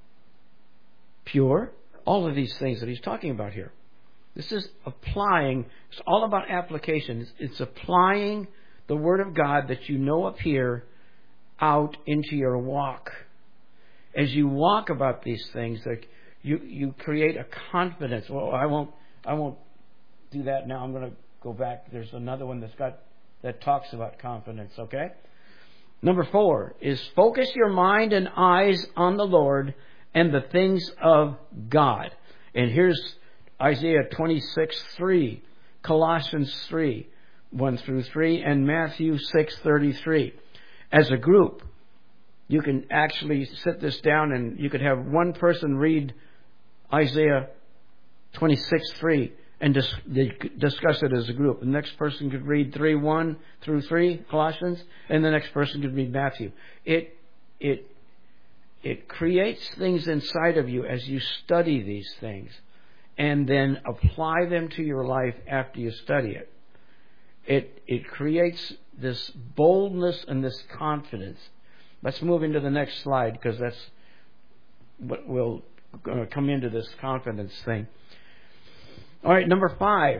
pure, all of these things that he's talking about here. This is applying, it's all about application. It's, it's applying the Word of God that you know up here out into your walk. As you walk about these things, like you, you create a confidence. Well, I won't I won't do that now. I'm going to go back. There's another one that's got that talks about confidence, okay? Number four is focus your mind and eyes on the Lord and the things of God. And here's Isaiah twenty-six three, Colossians three, one through three, and Matthew six thirty-three. As a group, you can actually sit this down and you could have one person read Isaiah twenty-six three and dis- discuss it as a group. The next person could read three one through three, Colossians, and the next person could read Matthew. It it it creates things inside of you as you study these things and then apply them to your life after you study it. It it creates this boldness and this confidence. Let's move into the next slide because that's what we'll uh, come into this confidence thing. All right, number five.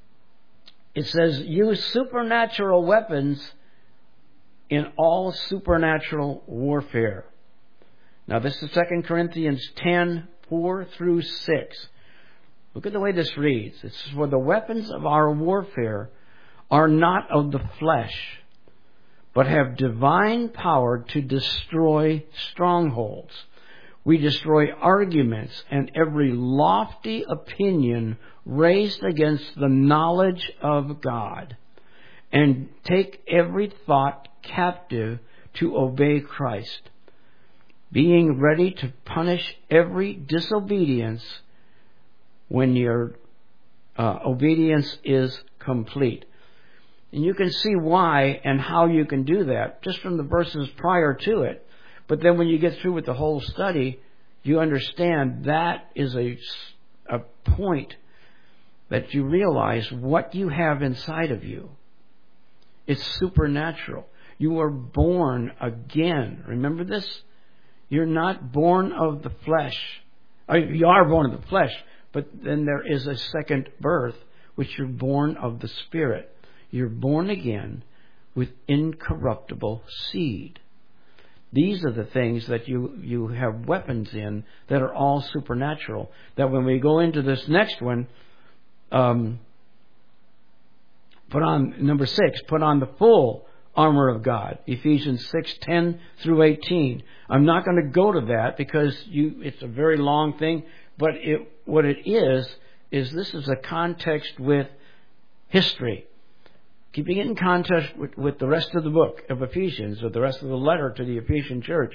It says, use supernatural weapons in all supernatural warfare. Now, this is Second Corinthians ten, four through six. Look at the way this reads. It says, for the weapons of our warfare are not of the flesh, but have divine power to destroy strongholds. We destroy arguments and every lofty opinion raised against the knowledge of God, and take every thought captive to obey Christ, being ready to punish every disobedience when your uh, obedience is complete. And you can see why and how you can do that just from the verses prior to it. But then when you get through with the whole study, you understand that is a, a point that you realize what you have inside of you. It's supernatural. You are born again. Remember this? You're not born of the flesh. You are born of the flesh, but then there is a second birth, which you're born of the Spirit. You're born again with incorruptible seed. These are the things that you, you have weapons in that are all supernatural. That when we go into this next one, um, put on, number six, put on the full armor of God. Ephesians six, ten through eighteen. I'm not going to go to that because you, it's a very long thing. But it, what it is, is this is a context with history. Keeping it in context with, with the rest of the book of Ephesians, or the rest of the letter to the Ephesian church.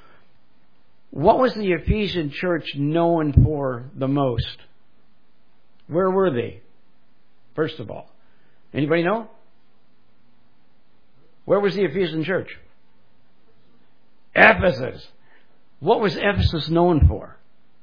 What was the Ephesian church known for the most? Where were they? First of all. Anybody know? Where was the Ephesian church? Ephesus. What was Ephesus known for?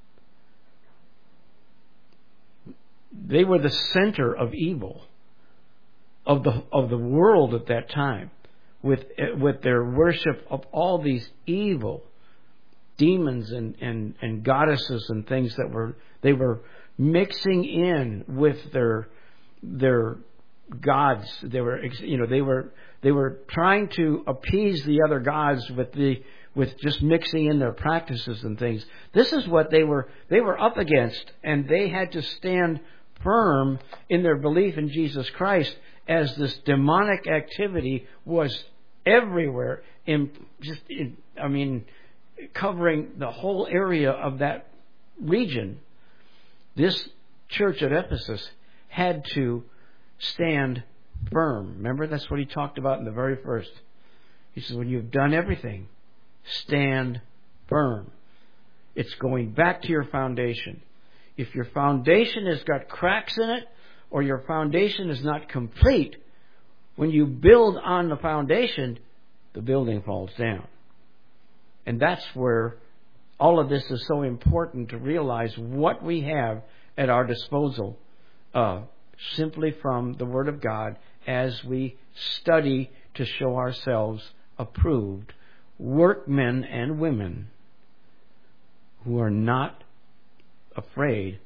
They were the center of evil. Of the of the world at that time, with with their worship of all these evil demons and, and, and goddesses and things that were they were mixing in with their their gods. They were you know they were they were trying to appease the other gods with the with just mixing in their practices and things. This is what they were they were up against, and they had to stand firm in their belief in Jesus Christ. As this demonic activity was everywhere, in just in, I mean, covering the whole area of that region. This church at Ephesus had to stand firm. Remember, that's what he talked about in the very first. He says, when you've done everything, stand firm. It's going back to your foundation. If your foundation has got cracks in it, or your foundation is not complete, when you build on the foundation, the building falls down. And that's where all of this is so important, to realize what we have at our disposal uh, simply from the Word of God as we study to show ourselves approved workmen and women who are not afraid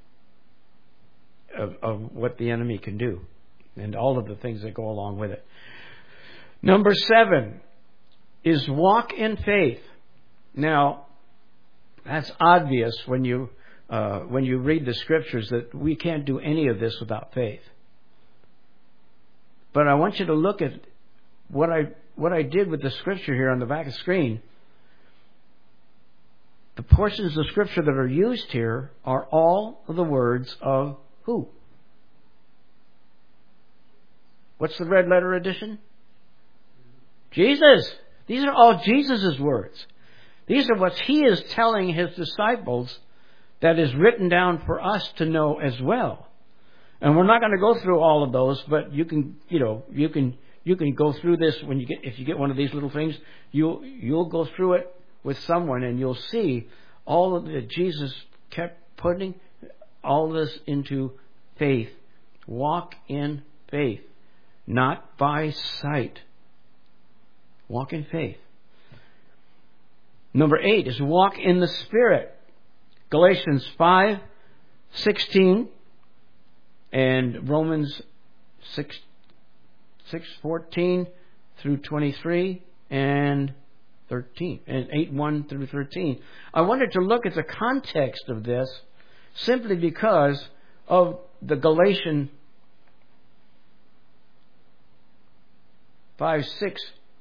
of, of what the enemy can do and all of the things that go along with it. Number seven is walk in faith. Now, that's obvious when you uh, when you read the Scriptures that we can't do any of this without faith. But I want you to look at what I what I did with the Scripture here on the back of the screen. The portions of Scripture that are used here are all of the words of who? What's the red letter edition? Jesus. These are all Jesus' words. These are what He is telling His disciples that is written down for us to know as well. And we're not going to go through all of those, but you can, you know, you can you can go through this when you get if you get one of these little things, you'll you'll go through it with someone and you'll see all of that Jesus kept putting all this into faith. Walk in faith, not by sight. Walk in faith. Number eight is walk in the Spirit. Galatians five sixteen and Romans six six fourteen through twenty three and thirteen and eight one through thirteen. I wanted to look at the context of this simply because of the Galatian five six.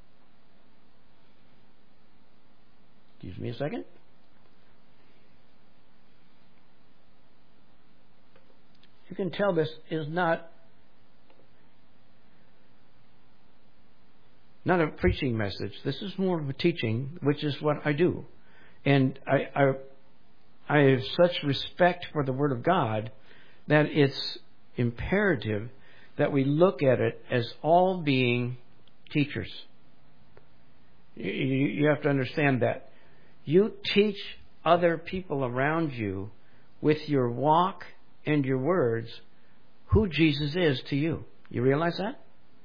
Excuse me a second. You can tell this is not not a preaching message. This is more of a teaching, which is what I do. And I, I, I have such respect for the Word of God that it's imperative that we look at it as all being teachers. You, you have to understand that. You teach other people around you with your walk and your words who Jesus is to you. You realize that?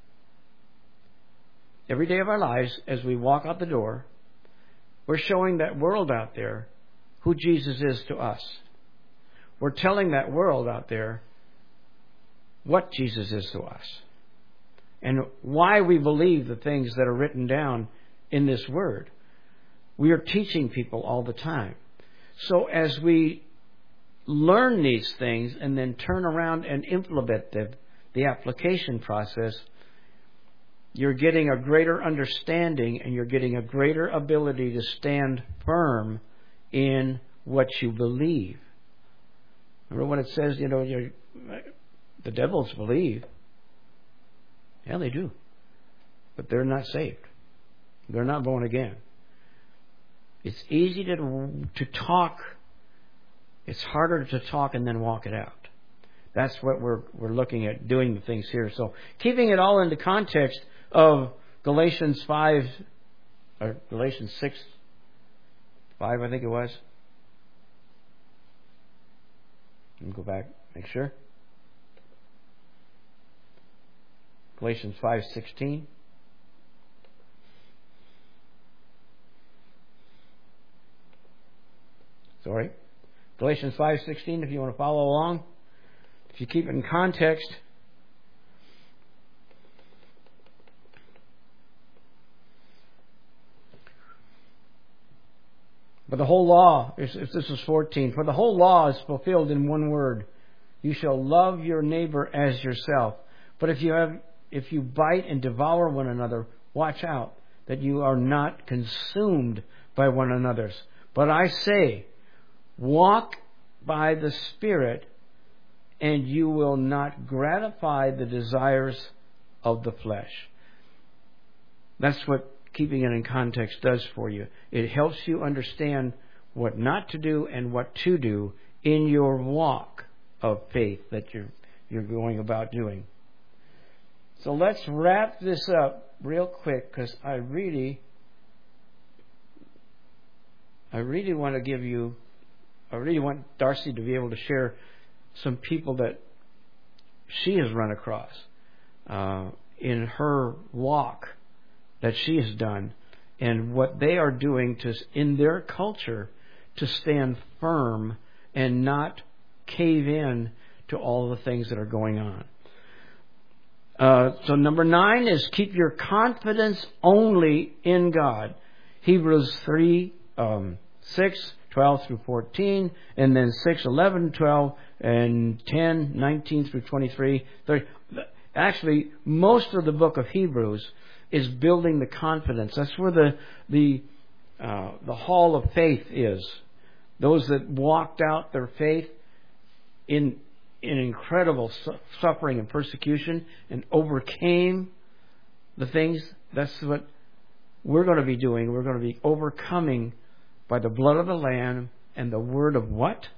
Every day of our lives, as we walk out the door, we're showing that world out there who Jesus is to us. We're telling that world out there what Jesus is to us and why we believe the things that are written down in this Word. We are teaching people all the time. So as we learn these things and then turn around and implement the, the application process, you're getting a greater understanding and you're getting a greater ability to stand firm in what you believe. Remember what it says, you know, you're, the devils believe. Yeah, they do. But they're not saved. They're not born again. It's easy to to talk. It's harder to talk and then walk it out. That's what we're we're looking at doing the things here. So keeping it all in the context of Galatians five or Galatians six five, I think it was. Let me go back, make sure. Galatians five sixteen. Sorry. Galatians five sixteen, if you want to follow along. If you keep it in context. But the whole law, if this is fourteen, for the whole law is fulfilled in one word. You shall love your neighbor as yourself. But if you have, if you bite and devour one another, watch out that you are not consumed by one another's. But I say, walk by the Spirit, and you will not gratify the desires of the flesh. That's what keeping it in context does for you. It helps you understand what not to do and what to do in your walk of faith that you're you're going about doing. So let's wrap this up real quick, because I really I really want to give you I really want Darcy to be able to share some people that she has run across uh, in her walk that she has done, and what they are doing to in their culture to stand firm and not cave in to all the things that are going on. Uh, so number nine is keep your confidence only in God. Hebrews three, um, six, twelve through fourteen, and then six, eleven, twelve, and ten, nineteen through twenty-three, thirty. Actually, most of the book of Hebrews is building the confidence. That's where the the uh, the hall of faith is. Those that walked out their faith in in incredible su- suffering and persecution and overcame the things. That's what we're going to be doing. We're going to be overcoming by the blood of the Lamb and the word of what?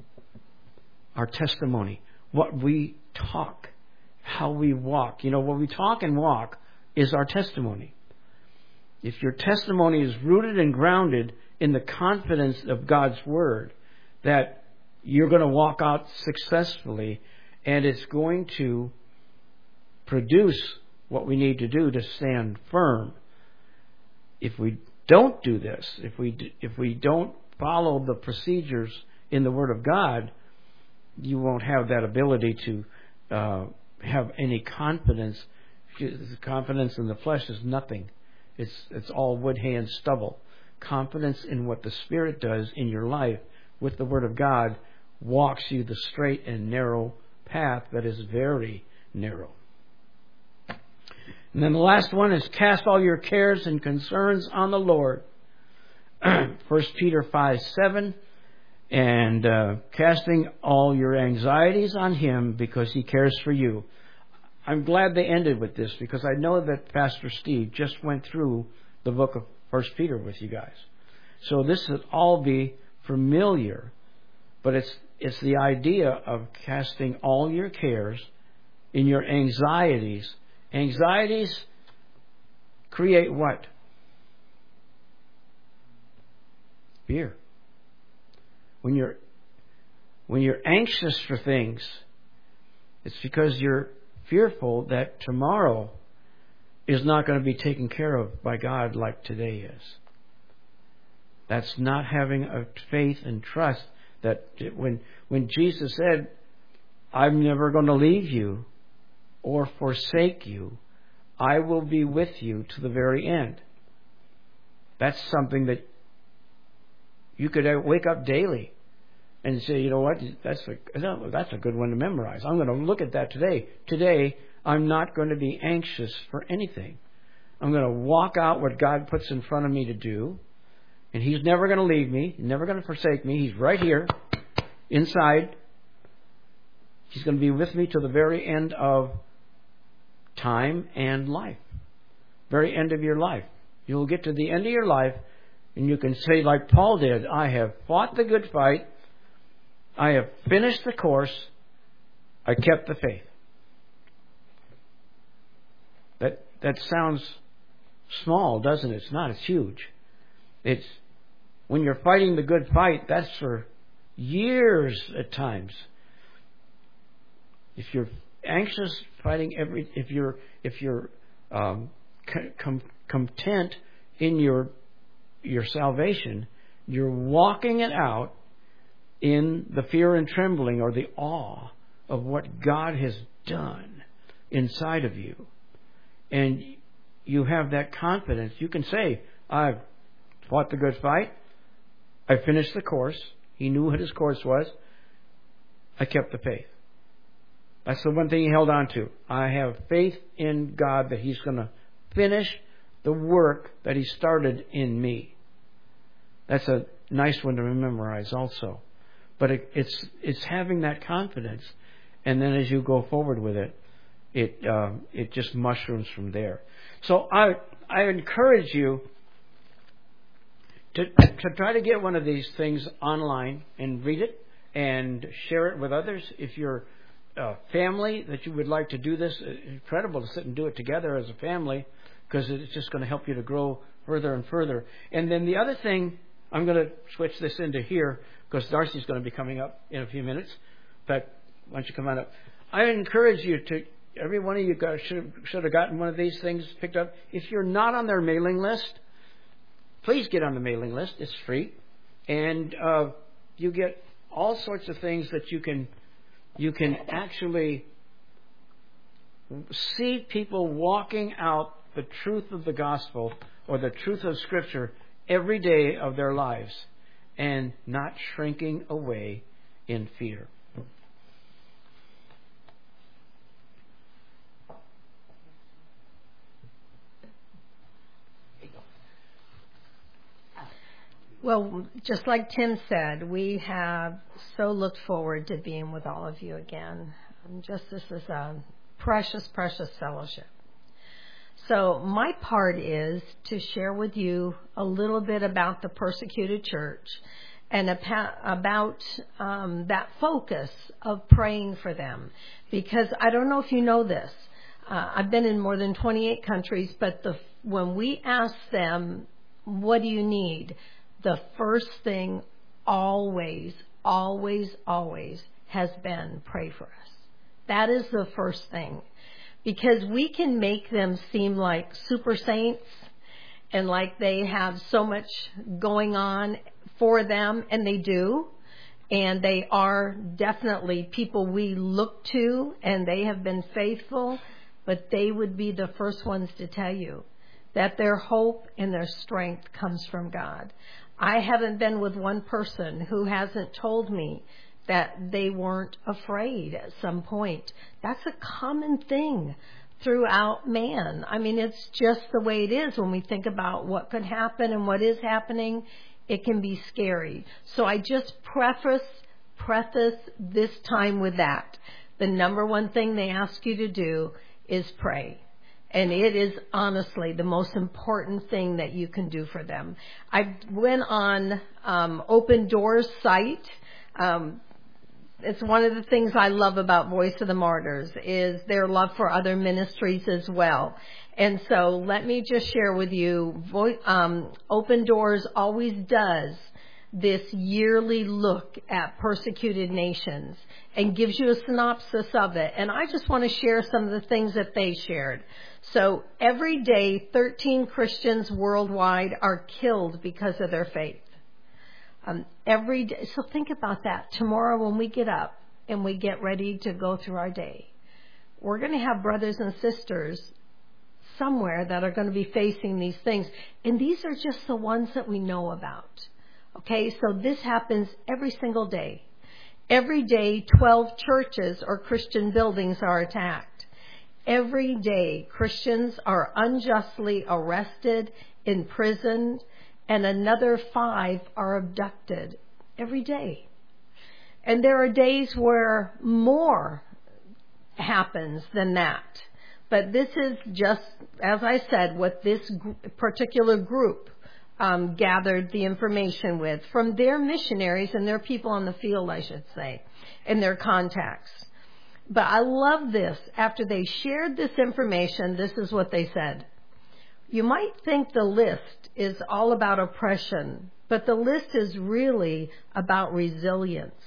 Our testimony. What we talk. How we walk. You know, what we talk and walk is our testimony. If your testimony is rooted and grounded in the confidence of God's Word, that you're going to walk out successfully, and it's going to produce what we need to do to stand firm. If we don't do this, if we if we don't follow the procedures in the Word of God, you won't have that ability to uh, have any confidence. Confidence in the flesh is nothing. It's it's all wood, hay, and stubble. Confidence in what the Spirit does in your life with the Word of God walks you the straight and narrow path that is very narrow. And then the last one is cast all your cares and concerns on the Lord. First Peter five seven, and uh, casting all your anxieties on Him because He cares for you. I'm glad they ended with this, because I know that Pastor Steve just went through the book of First Peter with you guys. So this would all be familiar, but it's it's the idea of casting all your cares in your anxieties. Anxieties create what? Fear. When you're when you're anxious for things, it's because you're fearful that tomorrow is not going to be taken care of by God like today is. That's not having a faith and trust that when when Jesus said, I'm never going to leave you or forsake you, I will be with you to the very end. That's something that you could wake up daily and say, you know what, that's a, that's a good one to memorize. I'm going to look at that today. Today, I'm not going to be anxious for anything. I'm going to walk out what God puts in front of me to do. And He's never going to leave me. He's never going to forsake me. He's right here, inside. He's going to be with me to the very end of time and life. Very end of your life. You'll get to the end of your life and you can say like Paul did, I have fought the good fight. I have finished the course. I kept the faith. That that sounds small, doesn't it? It's not. It's huge. It's when you're fighting the good fight, that's for years at times. If you're anxious, fighting every, if you're if you're um, com- content in your your salvation, you're walking it out in the fear and trembling or the awe of what God has done inside of you. And you have that confidence. You can say, I've fought the good fight. I finished the course. He knew what his course was. I kept the faith. That's the one thing he held on to. I have faith in God that He's going to finish the work that He started in me. That's a nice one to memorize also. But it, it's it's having that confidence. and then as you go forward with it, it uh, it just mushrooms from there. So I I encourage you to to try to get one of these things online and read it and share it with others. If you're a family that you would like to do this, it's incredible to sit and do it together as a family, because it's just going to help you to grow further and further. And then the other thing, I'm going to switch this into here because Darcy's going to be coming up in a few minutes. In fact, why don't you come on up? I encourage you to, every one of you guys should, should have gotten one of these things picked up. If you're not on their mailing list, please get on the mailing list. It's free. And uh, you get all sorts of things that you can you can actually see people walking out the truth of the gospel or the truth of Scripture every day of their lives and not shrinking away in fear. Well, just like Tim said, we have so looked forward to being with all of you again. And just this is a precious, precious fellowship. So my part is to share with you a little bit about the persecuted church and about um, that focus of praying for them. Because I don't know if you know this. Uh, I've been in more than twenty-eight countries, but the, when we ask them, what do you need? The first thing always, always, always has been pray for us. That is the first thing. Because we can make them seem like super saints and like they have so much going on for them, and they do. And they are definitely people we look to, and they have been faithful, but they would be the first ones to tell you that their hope and their strength comes from God. I haven't been with one person who hasn't told me that they weren't afraid at some point. That's a common thing throughout man. I mean, it's just the way it is when we think about what could happen and what is happening. It can be scary. So I just preface, preface this time with that. The number one thing they ask you to do is pray. And it is honestly the most important thing that you can do for them. I went on um, Open Doors site. Um, it's one of the things I love about Voice of the Martyrs is their love for other ministries as well. And so let me just share with you, um, Open Doors always does this yearly look at persecuted nations and gives you a synopsis of it. And I just want to share some of the things that they shared. So every day, thirteen Christians worldwide are killed because of their faith. Um, every day. So think about that. Tomorrow when we get up and we get ready to go through our day, we're going to have brothers and sisters somewhere that are going to be facing these things. And these are just the ones that we know about. Okay, so this happens every single day. Every day, twelve churches or Christian buildings are attacked. Every day, Christians are unjustly arrested, imprisoned, and another five are abducted. Every day. And there are days where more happens than that. But this is just, as I said, what this particular group Um, gathered the information with from their missionaries and their people on the field, I should say, and their contacts. But I love this. After they shared this information, this is what they said. You might think the list is all about oppression, but the list is really about resilience.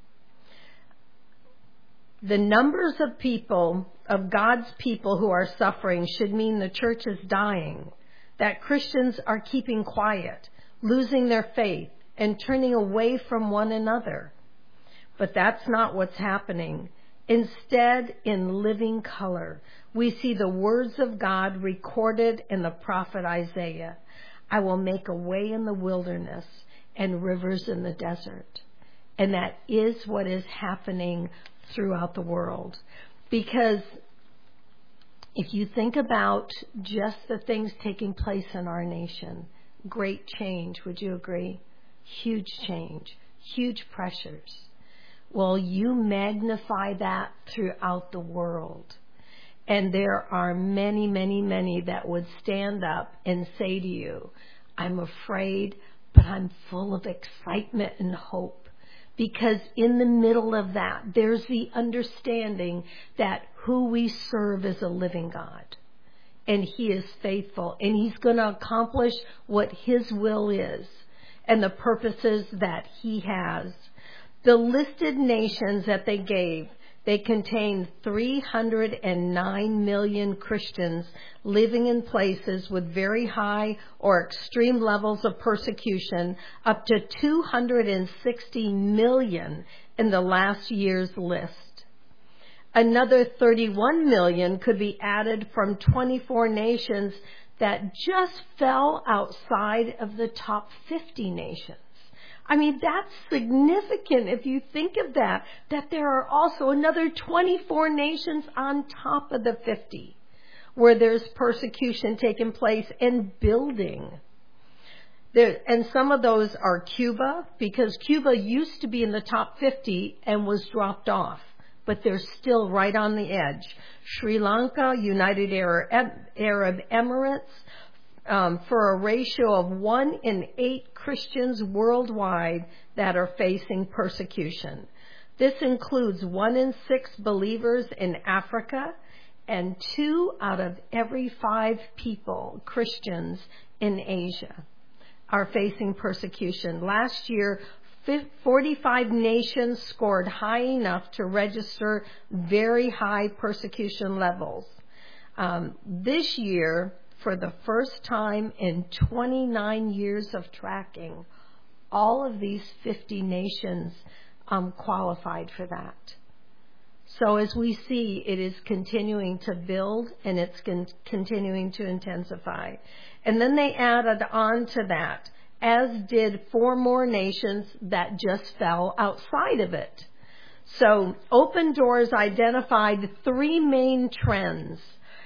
The numbers of people, of God's people who are suffering should mean the church is dying. That Christians are keeping quiet, losing their faith, and turning away from one another. But that's not what's happening. Instead, in living color, we see the words of God recorded in the prophet Isaiah. I will make a way in the wilderness and rivers in the desert. And that is what is happening throughout the world. Because if you think about just the things taking place in our nation, great change, would you agree? Huge change, huge pressures. Well, you magnify that throughout the world. And there are many, many, many that would stand up and say to you, I'm afraid, but I'm full of excitement and hope. Because in the middle of that, there's the understanding that who we serve is a living God. And He is faithful. And He's going to accomplish what His will is and the purposes that He has. The listed nations that they gave, they contain three hundred nine million Christians living in places with very high or extreme levels of persecution, up to two hundred sixty million in the last year's list. Another thirty-one million could be added from twenty-four nations that just fell outside of the top fifty nations. I mean, that's significant if you think of that, that there are also another twenty-four nations on top of the fifty where there's persecution taking place and building. There, and some of those are Cuba, because Cuba used to be in the top fifty and was dropped off, but they're still right on the edge. Sri Lanka, United Arab Emirates, Um, for a ratio of one in eight Christians worldwide that are facing persecution. This includes one in six believers in Africa and two out of every five people, Christians in Asia, are facing persecution. Last year, forty-five nations scored high enough to register very high persecution levels. Um, this year, for the first time in twenty-nine years of tracking, all of these fifty nations um, qualified for that. So as we see, it is continuing to build and it's con- continuing to intensify. And then they added on to that, as did four more nations that just fell outside of it. So Open Doors identified three main trends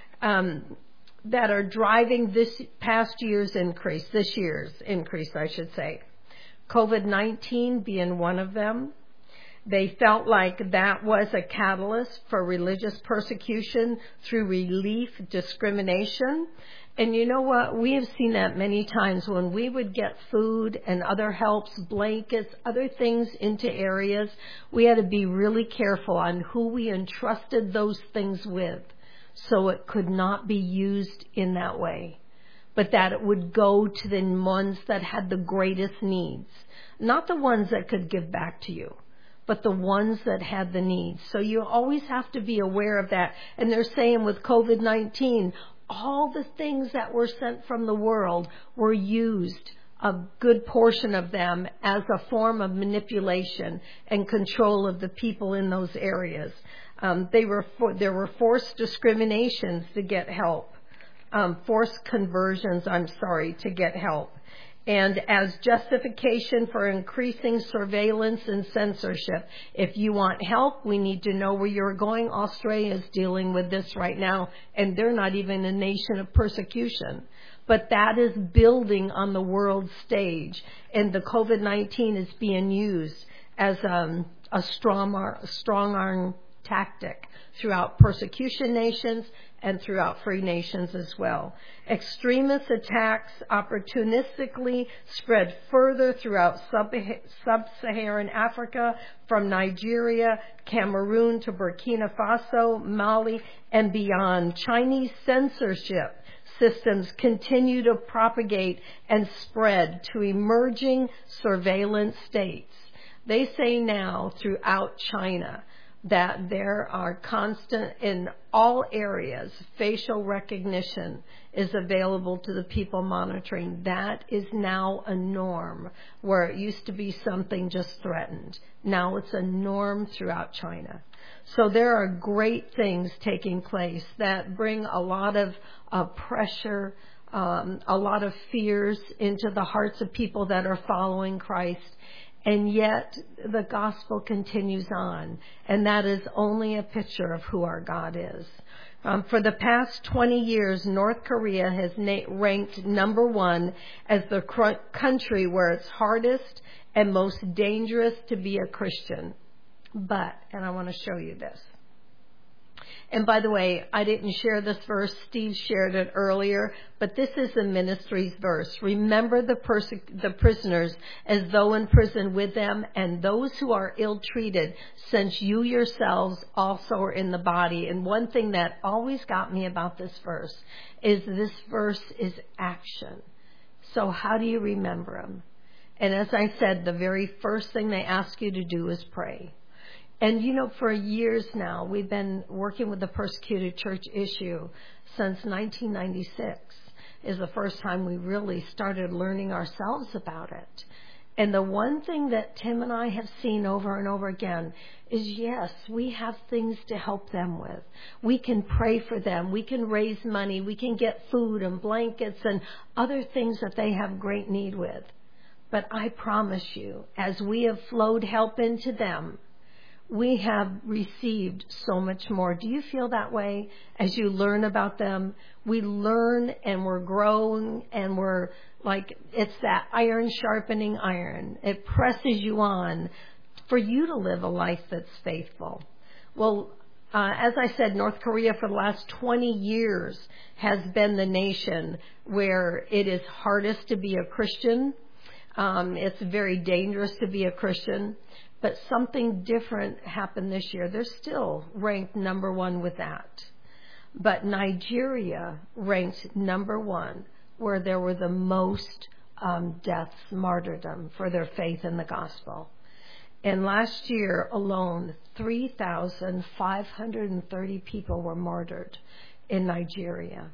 Um, that are driving this past year's increase, this year's increase, I should say. COVID nineteen being one of them. They felt like that was a catalyst for religious persecution through relief discrimination. And you know what? We have seen that many times when we would get food and other helps, blankets, other things into areas. We had to be really careful on who we entrusted those things with, so it could not be used in that way, but that it would go to the ones that had the greatest needs. Not the ones that could give back to you, but the ones that had the needs. So you always have to be aware of that. And they're saying with COVID nineteen, all the things that were sent from the world were used, a good portion of them, as a form of manipulation and control of the people in those areas. Um, they were for, there were forced discriminations to get help, um, forced conversions, I'm sorry, to get help. And as justification for increasing surveillance and censorship. If you want help, we need to know where you're going. Australia is dealing with this right now, and they're not even a nation of persecution. But that is building on the world stage, and the COVID nineteen is being used as um, a strong, a strong arm tactic throughout persecution nations and throughout free nations as well. Extremist attacks opportunistically spread further throughout sub-Saharan Africa, from Nigeria, Cameroon to Burkina Faso, Mali, and beyond. Chinese censorship systems continue to propagate and spread to emerging surveillance states. They say now throughout China that there are constant, in all areas, facial recognition is available to the people monitoring. That is now a norm, where it used to be something just threatened. Now it's a norm throughout China. So there are great things taking place that bring a lot of uh, pressure, um, a lot of fears into the hearts of people that are following Christ. And yet the gospel continues on, and that is only a picture of who our God is. Um, for the past twenty years, North Korea has na- ranked number one as the cr- country where it's hardest and most dangerous to be a Christian. But, and I want to show you this. And by the way, I didn't share this verse. Steve shared it earlier, but this is the ministry's verse. Remember the, perse- the prisoners as though in prison with them, and those who are ill-treated, since you yourselves also are in the body. And one thing that always got me about this verse is this verse is action. So how do you remember them? And as I said, the very first thing they ask you to do is pray. And, you know, for years now, we've been working with the persecuted church issue since nineteen ninety-six is the first time we really started learning ourselves about it. And the one thing that Tim and I have seen over and over again is, yes, we have things to help them with. We can pray for them. We can raise money. We can get food and blankets and other things that they have great need with. But I promise you, as we have flowed help into them, we have received so much more. Do you feel that way as you learn about them? We learn and we're growing and we're like, it's that iron sharpening iron. It presses you on for you to live a life that's faithful. Well, uh, as I said, North Korea for the last twenty years has been the nation where it is hardest to be a Christian. Um, it's very dangerous to be a Christian. But something different happened this year. They're still ranked number one with that. But Nigeria ranked number one where there were the most um, deaths, martyrdom for their faith in the gospel. And last year alone, three thousand five hundred thirty people were martyred in Nigeria.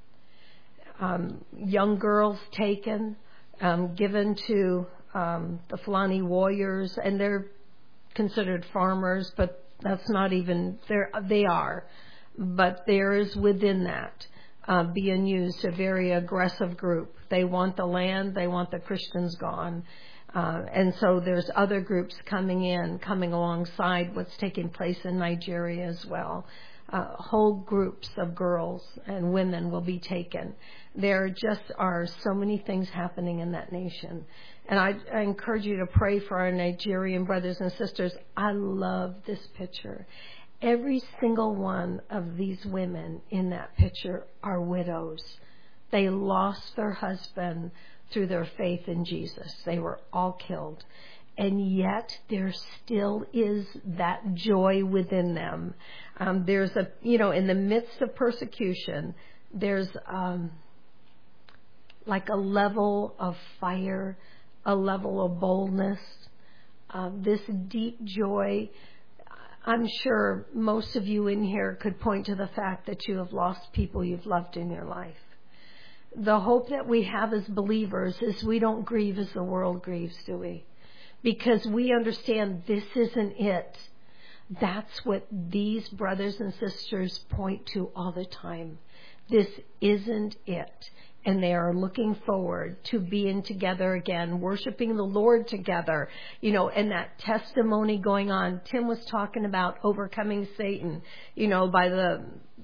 Um, young girls taken, um, given to Um, the Fulani warriors, and they're considered farmers, but that's not even, they're, they are. But there is within that uh, being used a very aggressive group. They want the land, they want the Christians gone. Uh, and so there's other groups coming in, coming alongside what's taking place in Nigeria as well. Uh, whole groups of girls and women will be taken. There just are so many things happening in that nation. And I, I encourage you to pray for our Nigerian brothers and sisters. I love this picture. Every single one of these women in that picture are widows. They lost their husband through their faith in Jesus. They were all killed. And yet there still is that joy within them. Um, there's a, you know, in the midst of persecution, there's um, like a level of fire, a level of boldness, uh, this deep joy. I'm sure most of you in here could point to the fact that you have lost people you've loved in your life. The hope that we have as believers is we don't grieve as the world grieves, do we? Because we understand this isn't it. That's what these brothers and sisters point to all the time. This isn't it. And they are looking forward to being together again, worshiping the Lord together, you know, and that testimony going on. Tim was talking about overcoming Satan, you know, by the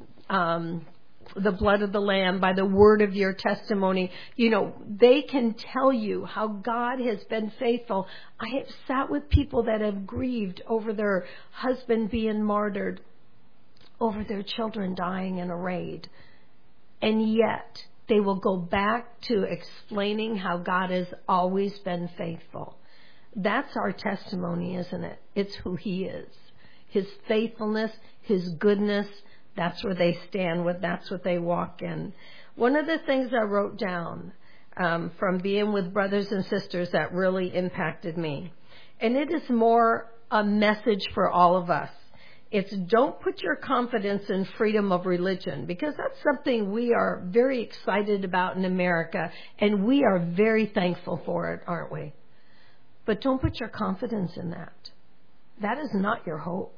um, the blood of the Lamb, by the word of your testimony. You know, they can tell you how God has been faithful. I have sat with people that have grieved over their husband being martyred, over their children dying in a raid, and yet they will go back to explaining how God has always been faithful. That's our testimony, isn't it? It's who He is. His faithfulness, His goodness, that's where they stand with, that's what they walk in. One of the things I wrote down um, from being with brothers and sisters that really impacted me, and it is more a message for all of us. It's don't put your confidence in freedom of religion, because that's something we are very excited about in America, and we are very thankful for it, aren't we? But don't put your confidence in that. That is not your hope.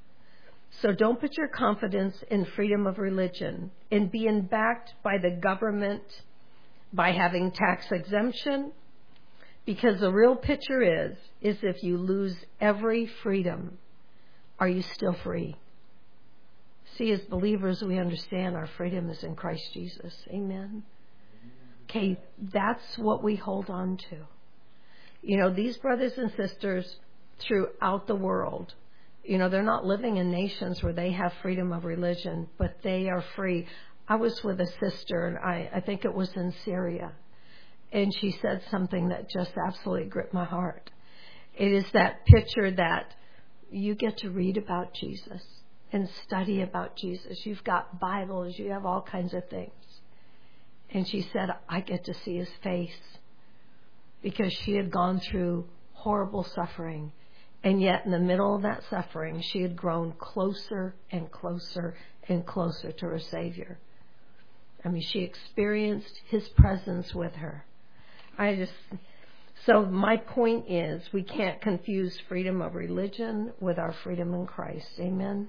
So don't put your confidence in freedom of religion, in being backed by the government, by having tax exemption, because the real picture is, is if you lose every freedom, are you still free? See, as believers, we understand our freedom is in Christ Jesus. Amen. Okay, that's what we hold on to. You know, these brothers and sisters throughout the world You know, they're not living in nations where they have freedom of religion, but they are free. I was with a sister, and I, I think it was in Syria, and she said something that just absolutely gripped my heart. It is that picture that you get to read about Jesus and study about Jesus. You've got Bibles, you have all kinds of things. And she said, I get to see his face, because she had gone through horrible suffering. And yet in the middle of that suffering, she had grown closer and closer and closer to her Savior. I mean, she experienced his presence with her. I just, so my point is, we can't confuse freedom of religion with our freedom in Christ. Amen.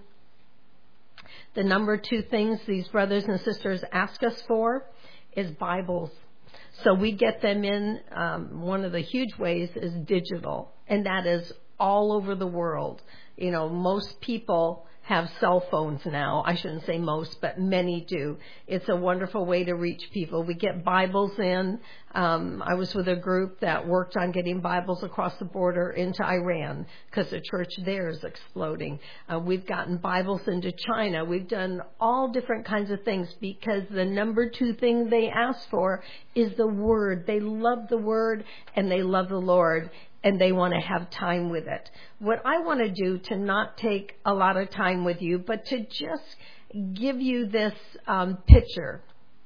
The number two things these brothers and sisters ask us for is Bibles. So we get them in, um, one of the huge ways is digital, and that is all over the world. You know, most people have cell phones now. I shouldn't say most, but many do. It's a wonderful way to reach people. We get Bibles in. Um, I was with a group that worked on getting Bibles across the border into Iran, because the church there is exploding. Uh, we've gotten Bibles into China. We've done all different kinds of things, because the number two thing they ask for is the Word. They love the Word, and they love the Lord, and they want to have time with it. What I want to do, to not take a lot of time with you, but to just give you this um, picture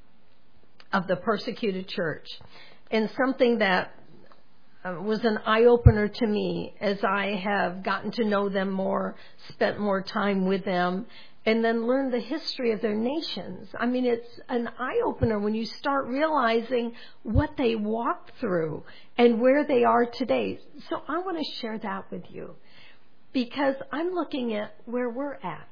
of the persecuted church, and something that uh, was an eye-opener to me as I have gotten to know them more, spent more time with them, and then learned the history of their nations. I mean, it's an eye-opener when you start realizing what they walked through and where they are today. So I want to share that with you, because I'm looking at where we're at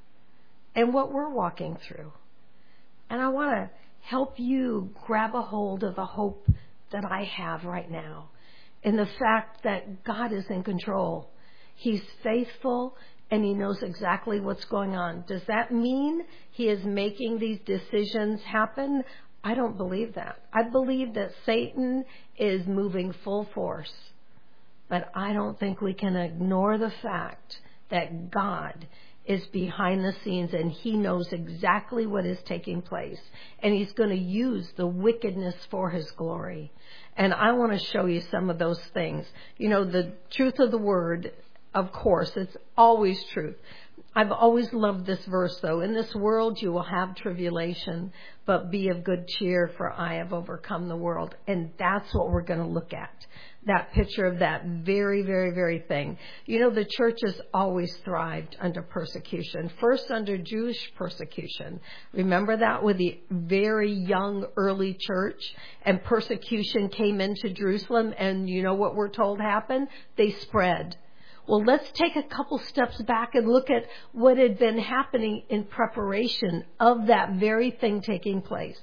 and what we're walking through. And I want to help you grab a hold of the hope that I have right now, in the fact that God is in control. He's faithful, and he knows exactly what's going on. Does that mean he is making these decisions happen? I don't believe that. I believe that Satan is moving full force. But I don't think we can ignore the fact that God is behind the scenes, and he knows exactly what is taking place. And he's going to use the wickedness for his glory. And I want to show you some of those things. You know, the truth of the word, of course, it's always truth. I've always loved this verse, though. In this world you will have tribulation, but be of good cheer, for I have overcome the world. And that's what we're going to look at. That picture of that very, very, very thing. You know, the church has always thrived under persecution. First under Jewish persecution. Remember that with the very young early church, and persecution came into Jerusalem, and you know what we're told happened? They spread. Well, let's take a couple steps back and look at what had been happening in preparation of that very thing taking place.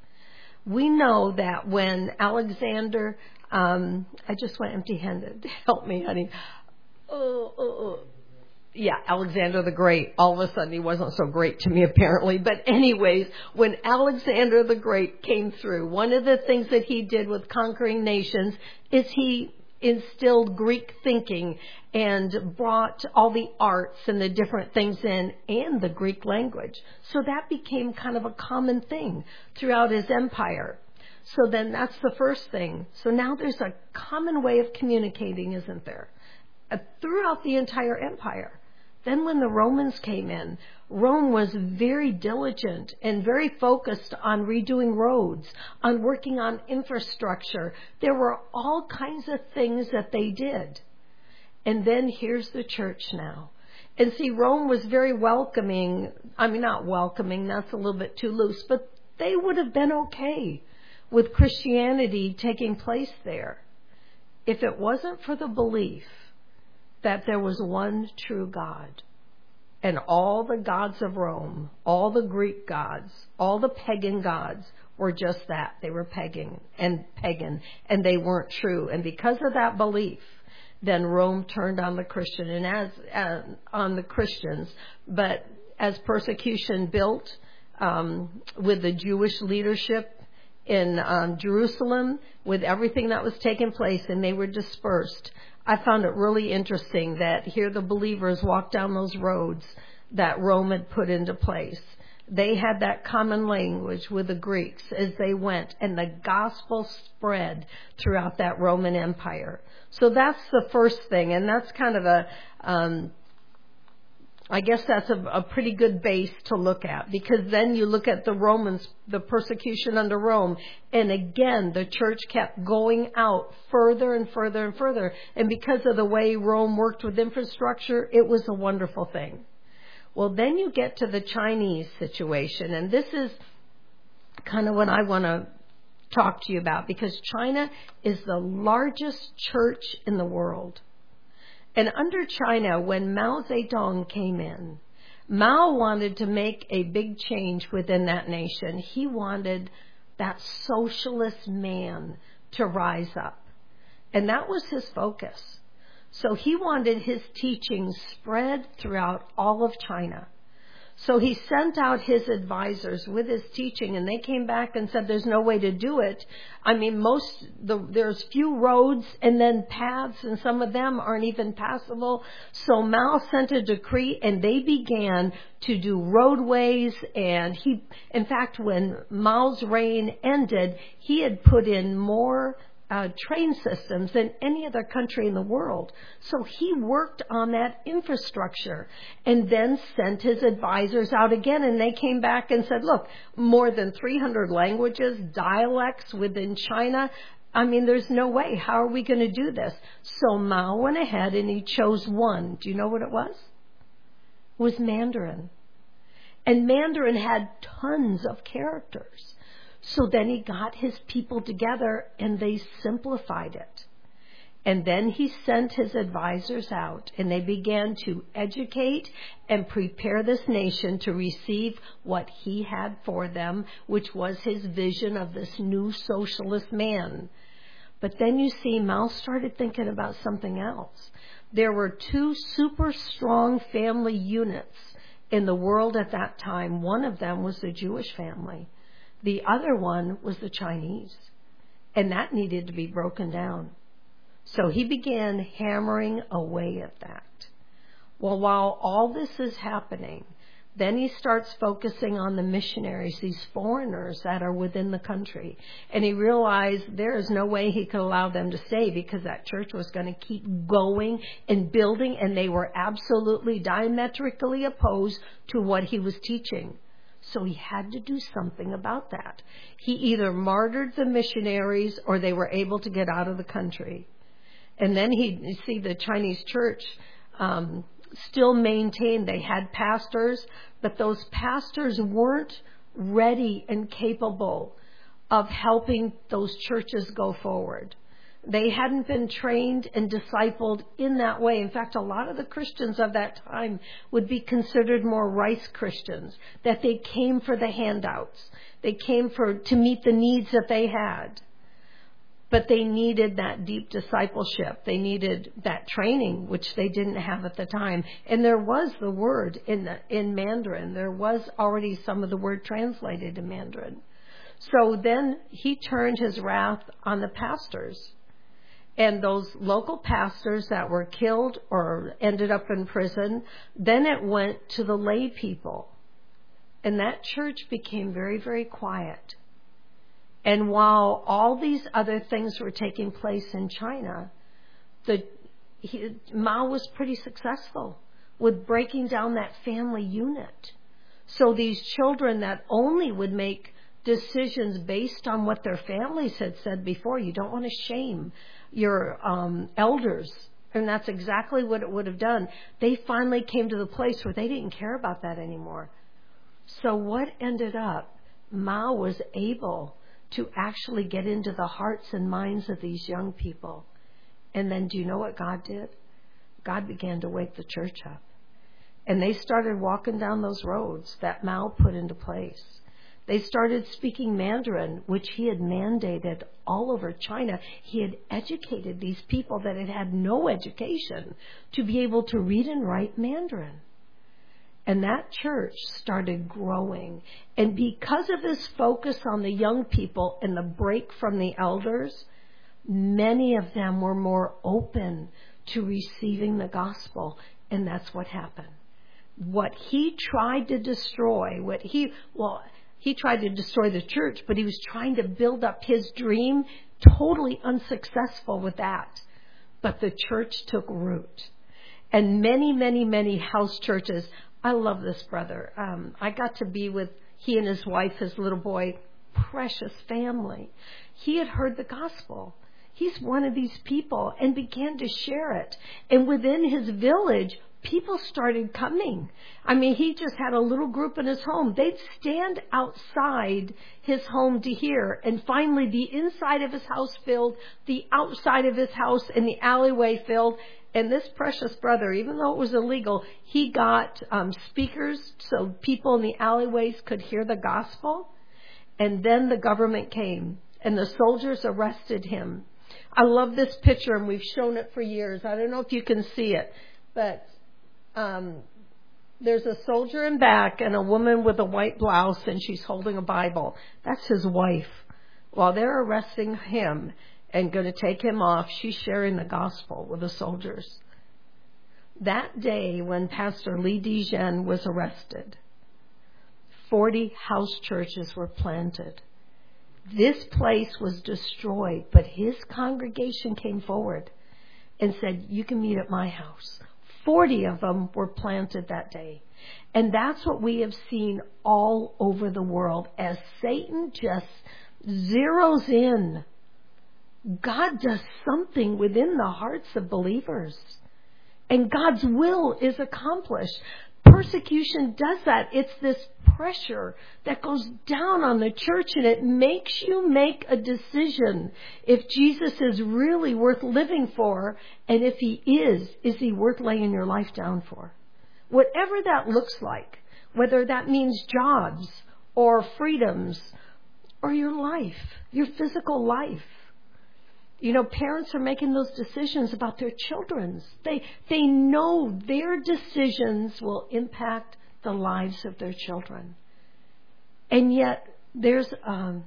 We know that when Alexander, um, I just went empty-handed. Help me, honey. Oh, oh, oh. Yeah, Alexander the Great. All of a sudden, he wasn't so great to me, apparently. But anyways, when Alexander the Great came through, one of the things that he did with conquering nations is he instilled Greek thinking and brought all the arts and the different things in, and the Greek language. So that became kind of a common thing throughout his empire. So then that's the first thing. So now there's a common way of communicating, isn't there? Uh, throughout the entire empire. Then when the Romans came in, Rome was very diligent and very focused on redoing roads, on working on infrastructure. There were all kinds of things that they did. And then here's the church now. And see, Rome was very welcoming. I mean, not welcoming, that's a little bit too loose, but they would have been okay with Christianity taking place there if it wasn't for the belief that there was one true God. And all the gods of Rome, all the Greek gods, all the pagan gods were just that. They were pagan and pagan, and they weren't true. And because of that belief, then Rome turned on the Christian and as uh, on the Christians. But as persecution built um, with the Jewish leadership in um, Jerusalem, with everything that was taking place, and they were dispersed, I found it really interesting that here the believers walked down those roads that Rome had put into place. They had that common language with the Greeks as they went, and the gospel spread throughout that Roman Empire. So that's the first thing, and that's kind of a, um, I guess that's a, a pretty good base to look at, because then you look at the Romans, the persecution under Rome, and again, the church kept going out further and further and further, and because of the way Rome worked with infrastructure, it was a wonderful thing. Well, then you get to the Chinese situation, and this is kind of what I want to talk to you about, because China is the largest church in the world. And under China, when Mao Zedong came in, Mao wanted to make a big change within that nation. He wanted that socialist man to rise up. And that was his focus. So he wanted his teachings spread throughout all of China. So he sent out his advisors with his teaching, and they came back and said there's no way to do it. I mean, most the, there's few roads and then paths, and some of them aren't even passable. So Mao sent a decree, and they began to do roadways. And he, in fact, when Mao's reign ended, he had put in more Uh, train systems than any other country in the world. So he worked on that infrastructure and then sent his advisors out again, and they came back and said, look, more than three hundred languages, dialects within China. I mean, there's no way. How are we going to do this? So Mao went ahead and he chose one. Do you know what it was? It was Mandarin. And Mandarin had tons of characters. So then he got his people together and they simplified it. And then he sent his advisors out, and they began to educate and prepare this nation to receive what he had for them, which was his vision of this new socialist man. But then you see, Mao started thinking about something else. There were two super strong family units in the world at that time. One of them was the Jewish family. The other one was the Chinese, and that needed to be broken down. So he began hammering away at that. Well, while all this is happening, then he starts focusing on the missionaries, these foreigners that are within the country. And he realized there is no way he could allow them to stay, because that church was going to keep going and building, and they were absolutely diametrically opposed to what he was teaching. So he had to do something about that. He either martyred the missionaries or they were able to get out of the country. And then he, you see, the Chinese church um, still maintained, they had pastors, but those pastors weren't ready and capable of helping those churches go forward. They hadn't been trained and discipled in that way. In fact, a lot of the Christians of that time would be considered more rice Christians, that they came for the handouts. They came for to meet the needs that they had. But they needed that deep discipleship. They needed that training, which they didn't have at the time. And there was the word in the, in Mandarin. There was already some of the word translated in Mandarin. So then he turned his wrath on the pastors. And those local pastors that were killed or ended up in prison, then it went to the lay people. And that church became very, very quiet. And while all these other things were taking place in China, the he, Mao was pretty successful with breaking down that family unit. So these children that only would make decisions based on what their families had said before, you don't want to shame your um, elders. And that's exactly what it would have done. They finally came to the place where they didn't care about that anymore. So what ended up, Mao was able to actually get into the hearts and minds of these young people. And then do you know what God did? God began to wake the church up. And they started walking down those roads that Mao put into place. They started speaking Mandarin, which he had mandated all over China. He had educated these people that had had no education to be able to read and write Mandarin. And that church started growing. And because of his focus on the young people and the break from the elders, many of them were more open to receiving the gospel. And that's what happened. What he tried to destroy, what he, well, he tried to destroy the church, but he was trying to build up his dream, totally unsuccessful with that. But the church took root. And many, many, many house churches. I love this brother. Um, I got to be with he and his wife, his little boy, precious family. He had heard the gospel. He's one of these people and began to share it. And within his village, people started coming. I mean, he just had a little group in his home. They'd stand outside his home to hear. And finally, the inside of his house filled, the outside of his house and the alleyway filled. And this precious brother, even though it was illegal, he got um, speakers so people in the alleyways could hear the gospel. And then the government came and the soldiers arrested him. I love this picture, and we've shown it for years. I don't know if you can see it, but um, there's a soldier in back and a woman with a white blouse, and she's holding a Bible. That's his wife. While they're arresting him and going to take him off, she's sharing the gospel with the soldiers. That day when Pastor Lee Dijen was arrested, forty house churches were planted. This place was destroyed, but his congregation came forward and said, you can meet at my house. Forty of them were planted that day. And that's what we have seen all over the world. As Satan just zeroes in, God does something within the hearts of believers. And God's will is accomplished. Persecution does that. It's this pressure that goes down on the church, and it makes you make a decision if Jesus is really worth living for, and if he is, is he worth laying your life down for? Whatever that looks like, whether that means jobs or freedoms or your life, your physical life. You know, parents are making those decisions about their children's. They they know their decisions will impact the lives of their children. And yet, there's um,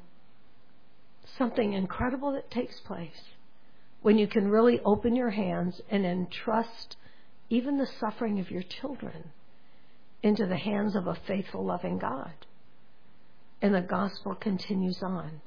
something incredible that takes place when you can really open your hands and entrust even the suffering of your children into the hands of a faithful, loving God. And the gospel continues on.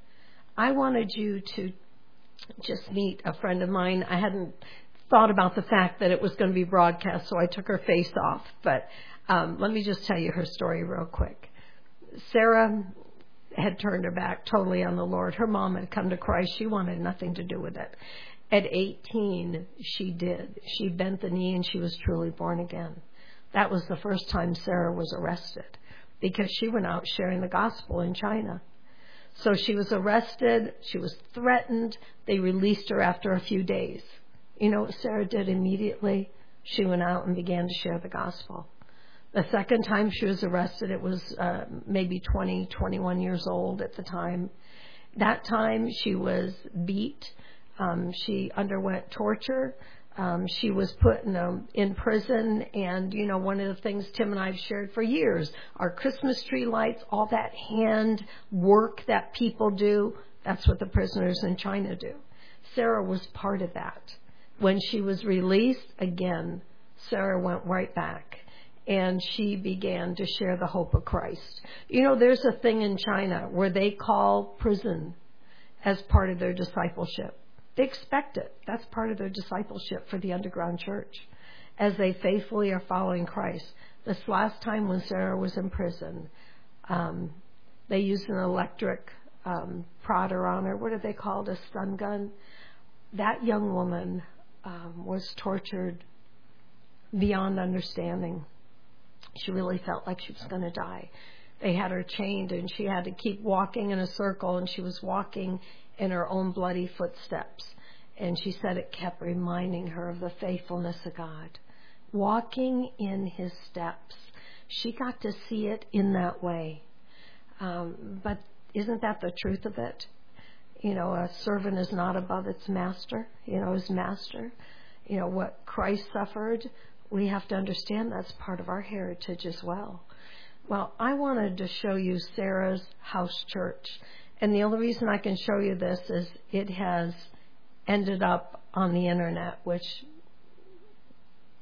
I wanted you to just meet a friend of mine. I hadn't thought about the fact that it was going to be broadcast, so I took her face off. But um, let me just tell you her story real quick. Sarah had turned her back totally on the Lord. Her mom had come to Christ. She wanted nothing to do with it. At eighteen, she did. She bent the knee and she was truly born again. That was the first time Sarah was arrested because she went out sharing the gospel in China. So she was arrested. She was threatened. They released her after a few days. You know what Sarah did immediately? She went out and began to share the gospel. The second time she was arrested, it was uh, maybe twenty, twenty-one years old at the time. That time she was beat. Um, she underwent torture. Um, she was put in, a, in prison. And, you know, one of the things Tim and I have shared for years, our Christmas tree lights, all that hand work that people do, that's what the prisoners in China do. Sarah was part of that. When she was released, again, Sarah went right back. And she began to share the hope of Christ. You know, there's a thing in China where they call prison as part of their discipleship. They expect it. That's part of their discipleship for the underground church as they faithfully are following Christ. This last time when Sarah was in prison, um, they used an electric um, prodder on her. What are they called? A stun gun. That young woman um, was tortured beyond understanding. She really felt like she was going to die. They had her chained and she had to keep walking in a circle, and she was walking in her own bloody footsteps. And she said it kept reminding her of the faithfulness of God. Walking in his steps. She got to see it in that way. Um, but isn't that the truth of it? You know, a servant is not above its master, you know, his master. You know, what Christ suffered, we have to understand that's part of our heritage as well. Well, I wanted to show you Sarah's house church. And the only reason I can show you this is it has ended up on the internet, which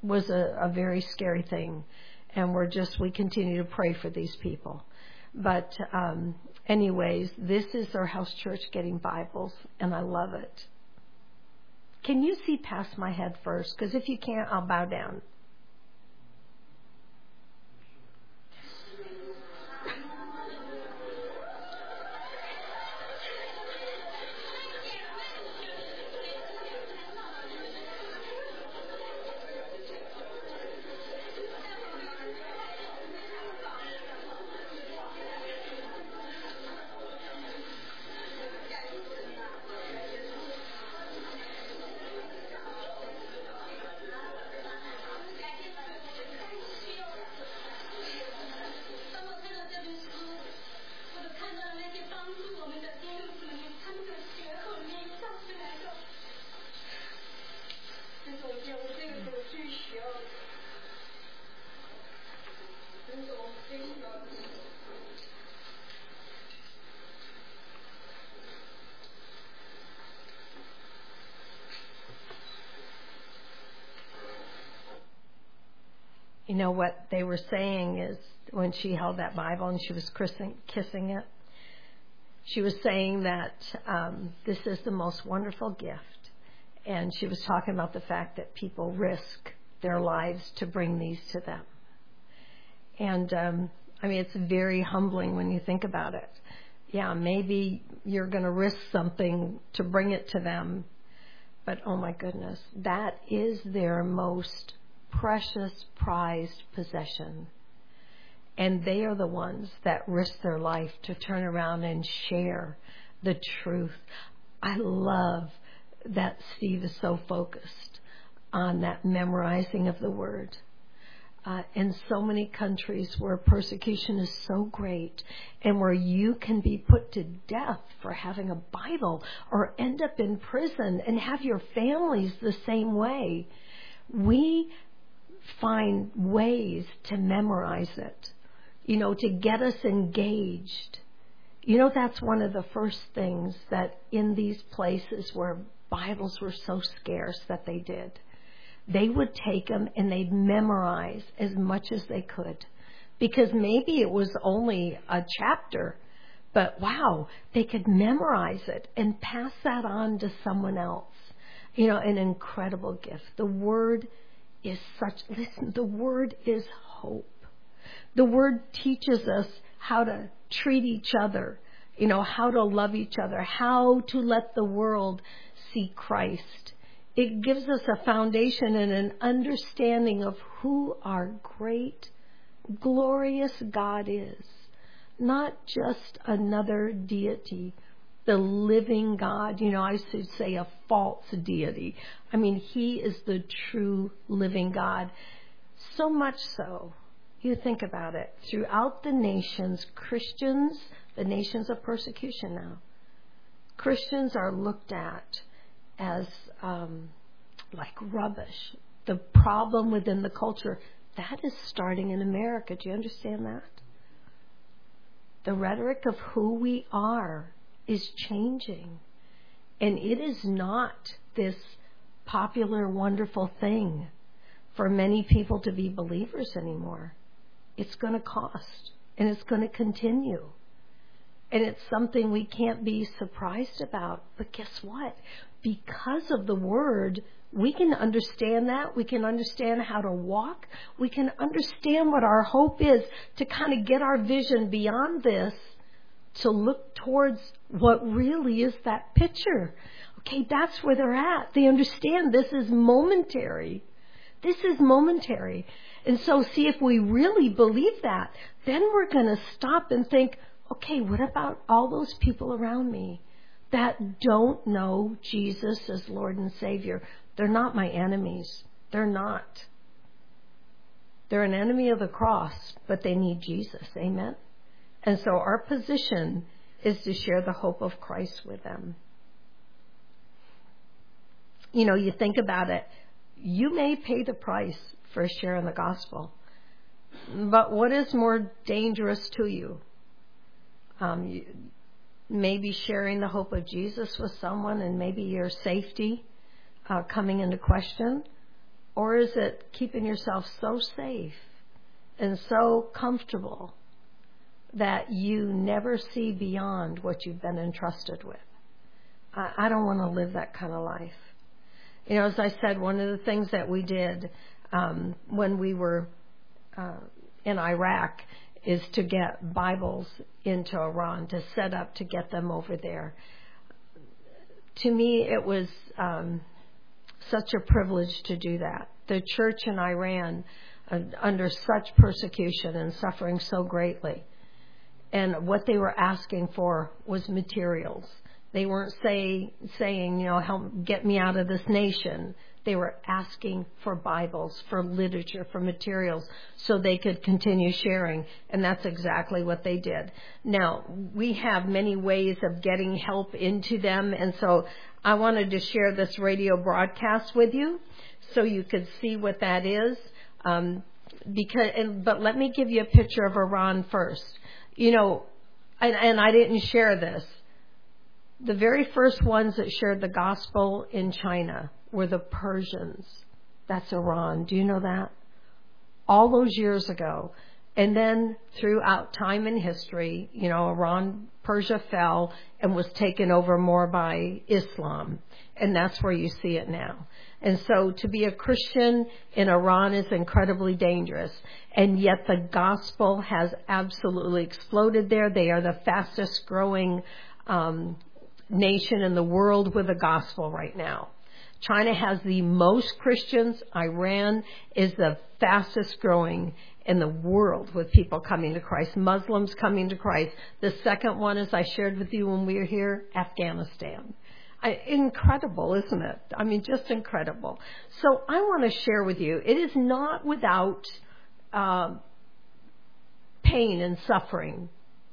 was a, a very scary thing. And we're just, we continue to pray for these people. But um, anyways, this is our house church getting Bibles, and I love it. Can you see past my head first? Because if you can't, I'll bow down. You know what they were saying is when she held that Bible and she was kissing, kissing it, she was saying that um, this is the most wonderful gift. And she was talking about the fact that people risk their lives to bring these to them. And, um, I mean, it's very humbling when you think about it. Yeah, maybe you're going to risk something to bring it to them. But, oh, my goodness, that is their most precious, prized possession. And they are the ones that risk their life to turn around and share the truth. I love that Steve is so focused on that memorizing of the Word. Uh, in so many countries where persecution is so great and where you can be put to death for having a Bible or end up in prison and have your families the same way, we find ways to memorize it, you know, to get us engaged. You know, that's one of the first things that in these places where Bibles were so scarce that they did. They would take them and they'd memorize as much as they could. Because maybe it was only a chapter, but wow, they could memorize it and pass that on to someone else. You know, an incredible gift. The Word is such, listen, the Word is hope. The Word teaches us how to treat each other, you know, how to love each other, how to let the world see Christ. It gives us a foundation and an understanding of who our great, glorious God is. Not just another deity, the living God. You know, I should say a false deity. I mean, He is the true living God. So much so, you think about it, throughout the nations, Christians, the nations of persecution now, Christians are looked at as um, like rubbish. The problem within the culture, that is starting in America. Do you understand that? The rhetoric of who we are is changing. And it is not this popular, wonderful thing for many people to be believers anymore. It's going to cost, and it's going to continue. And it's something we can't be surprised about. But guess what? Because of the Word, we can understand that. We can understand how to walk. We can understand what our hope is to kind of get our vision beyond this, to look towards what really is that picture. Okay, that's where they're at. They understand this is momentary. This is momentary. And so, see, if we really believe that, then we're going to stop and think, okay, what about all those people around me that don't know Jesus as Lord and Savior? They're not my enemies. They're not. They're an enemy of the cross, but they need Jesus. Amen? And so our position is to share the hope of Christ with them. You know, you think about it. You may pay the price for sharing the gospel. But what is more dangerous to you? Um, you, maybe sharing the hope of Jesus with someone and maybe your safety uh, coming into question, Or is it keeping yourself so safe and so comfortable that you never see beyond what you've been entrusted with? I, I don't want to live that kind of life. You know, as I said, one of the things that we did um, when we were uh, in Iraq is to get Bibles into Iran, to set up to get them over there. To me, it was um, such a privilege to do that. The church in Iran, uh, under such persecution and suffering so greatly, and what they were asking for was materials. They weren't say, saying, you know, help get me out of this nation. They were asking for Bibles, for literature, for materials, so they could continue sharing. And that's exactly what they did. Now, we have many ways of getting help into them. And so I wanted to share this radio broadcast with you so you could see what that is. Um, because, and, but let me give you a picture of Iran first. You know, and, and I didn't share this. The very first ones that shared the gospel in China were the Persians. That's Iran. Do you know that? All those years ago. And then throughout time and history, you know, Iran, Persia fell and was taken over more by Islam. And that's where you see it now. And so to be a Christian in Iran is incredibly dangerous. And yet the gospel has absolutely exploded there. They are the fastest growing um, nation in the world with the gospel right now. China has the most Christians. Iran is the fastest growing in the world with people coming to Christ, Muslims coming to Christ. The second one, as I shared with you when we were here, Afghanistan. I, incredible, isn't it? I mean, just incredible. So I want to share with you, it is not without uh, pain and suffering.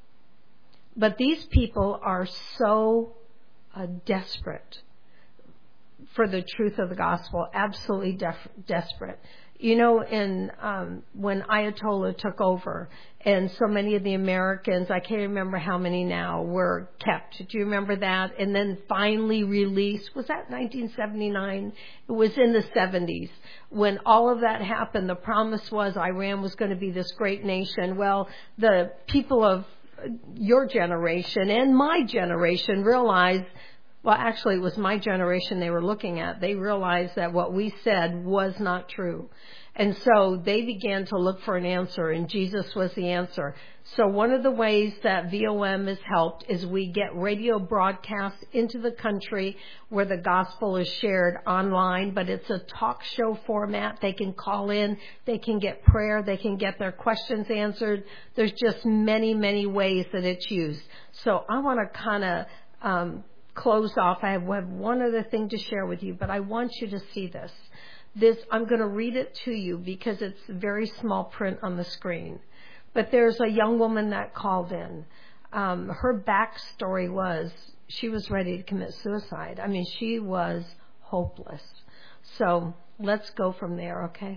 But these people are so uh, desperate for the truth of the gospel, absolutely def- desperate. You know, in um, when Ayatollah took over, and so many of the Americans, I can't remember how many now, were kept. Do you remember that? And then finally released. Was that nineteen seventy-nine? It was in the seventies. When all of that happened, the promise was Iran was going to be this great nation. Well, the people of your generation and my generation realized, well, actually, it was my generation they were looking at. They realized that what we said was not true. And so they began to look for an answer, and Jesus was the answer. So one of the ways that V O M has helped is we get radio broadcasts into the country where the gospel is shared online, but it's a talk show format. They can call in, they can get prayer, they can get their questions answered. There's just many, many ways that it's used. So I want to kind of um, close off. I have one other thing to share with you, but I want you to see this. This, I'm going to read it to you because it's very small print on the screen. But there's a young woman that called in. Um, her backstory was she was ready to commit suicide. I mean, she was hopeless. So let's go from there, okay?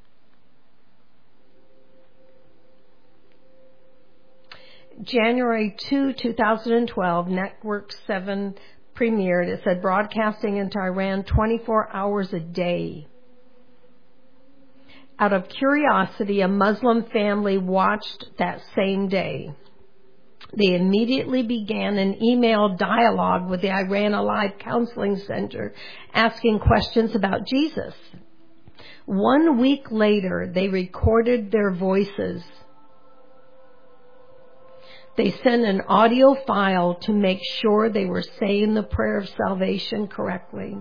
January second, twenty twelve, Network seven premiered. It said broadcasting into Iran twenty-four hours a day. Out of curiosity, a Muslim family watched that same day. They immediately began an email dialogue with the Iran Alive Counseling Center, asking questions about Jesus. One week later, they recorded their voices. They sent an audio file to make sure they were saying the prayer of salvation correctly.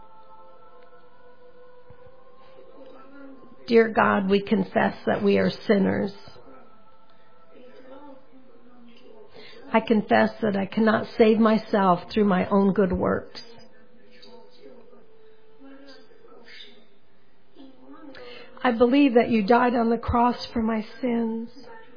Dear God, we confess that we are sinners. I confess that I cannot save myself through my own good works. I believe that you died on the cross for my sins.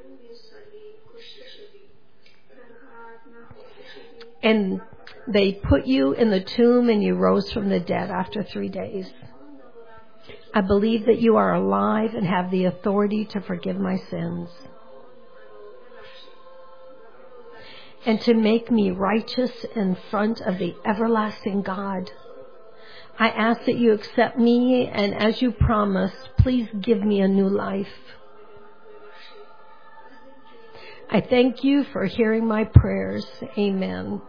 And they put you in the tomb and you rose from the dead after three days. I believe that you are alive and have the authority to forgive my sins and to make me righteous in front of the everlasting God. I ask that you accept me, and as you promised, please give me a new life. I thank you for hearing my prayers. Amen.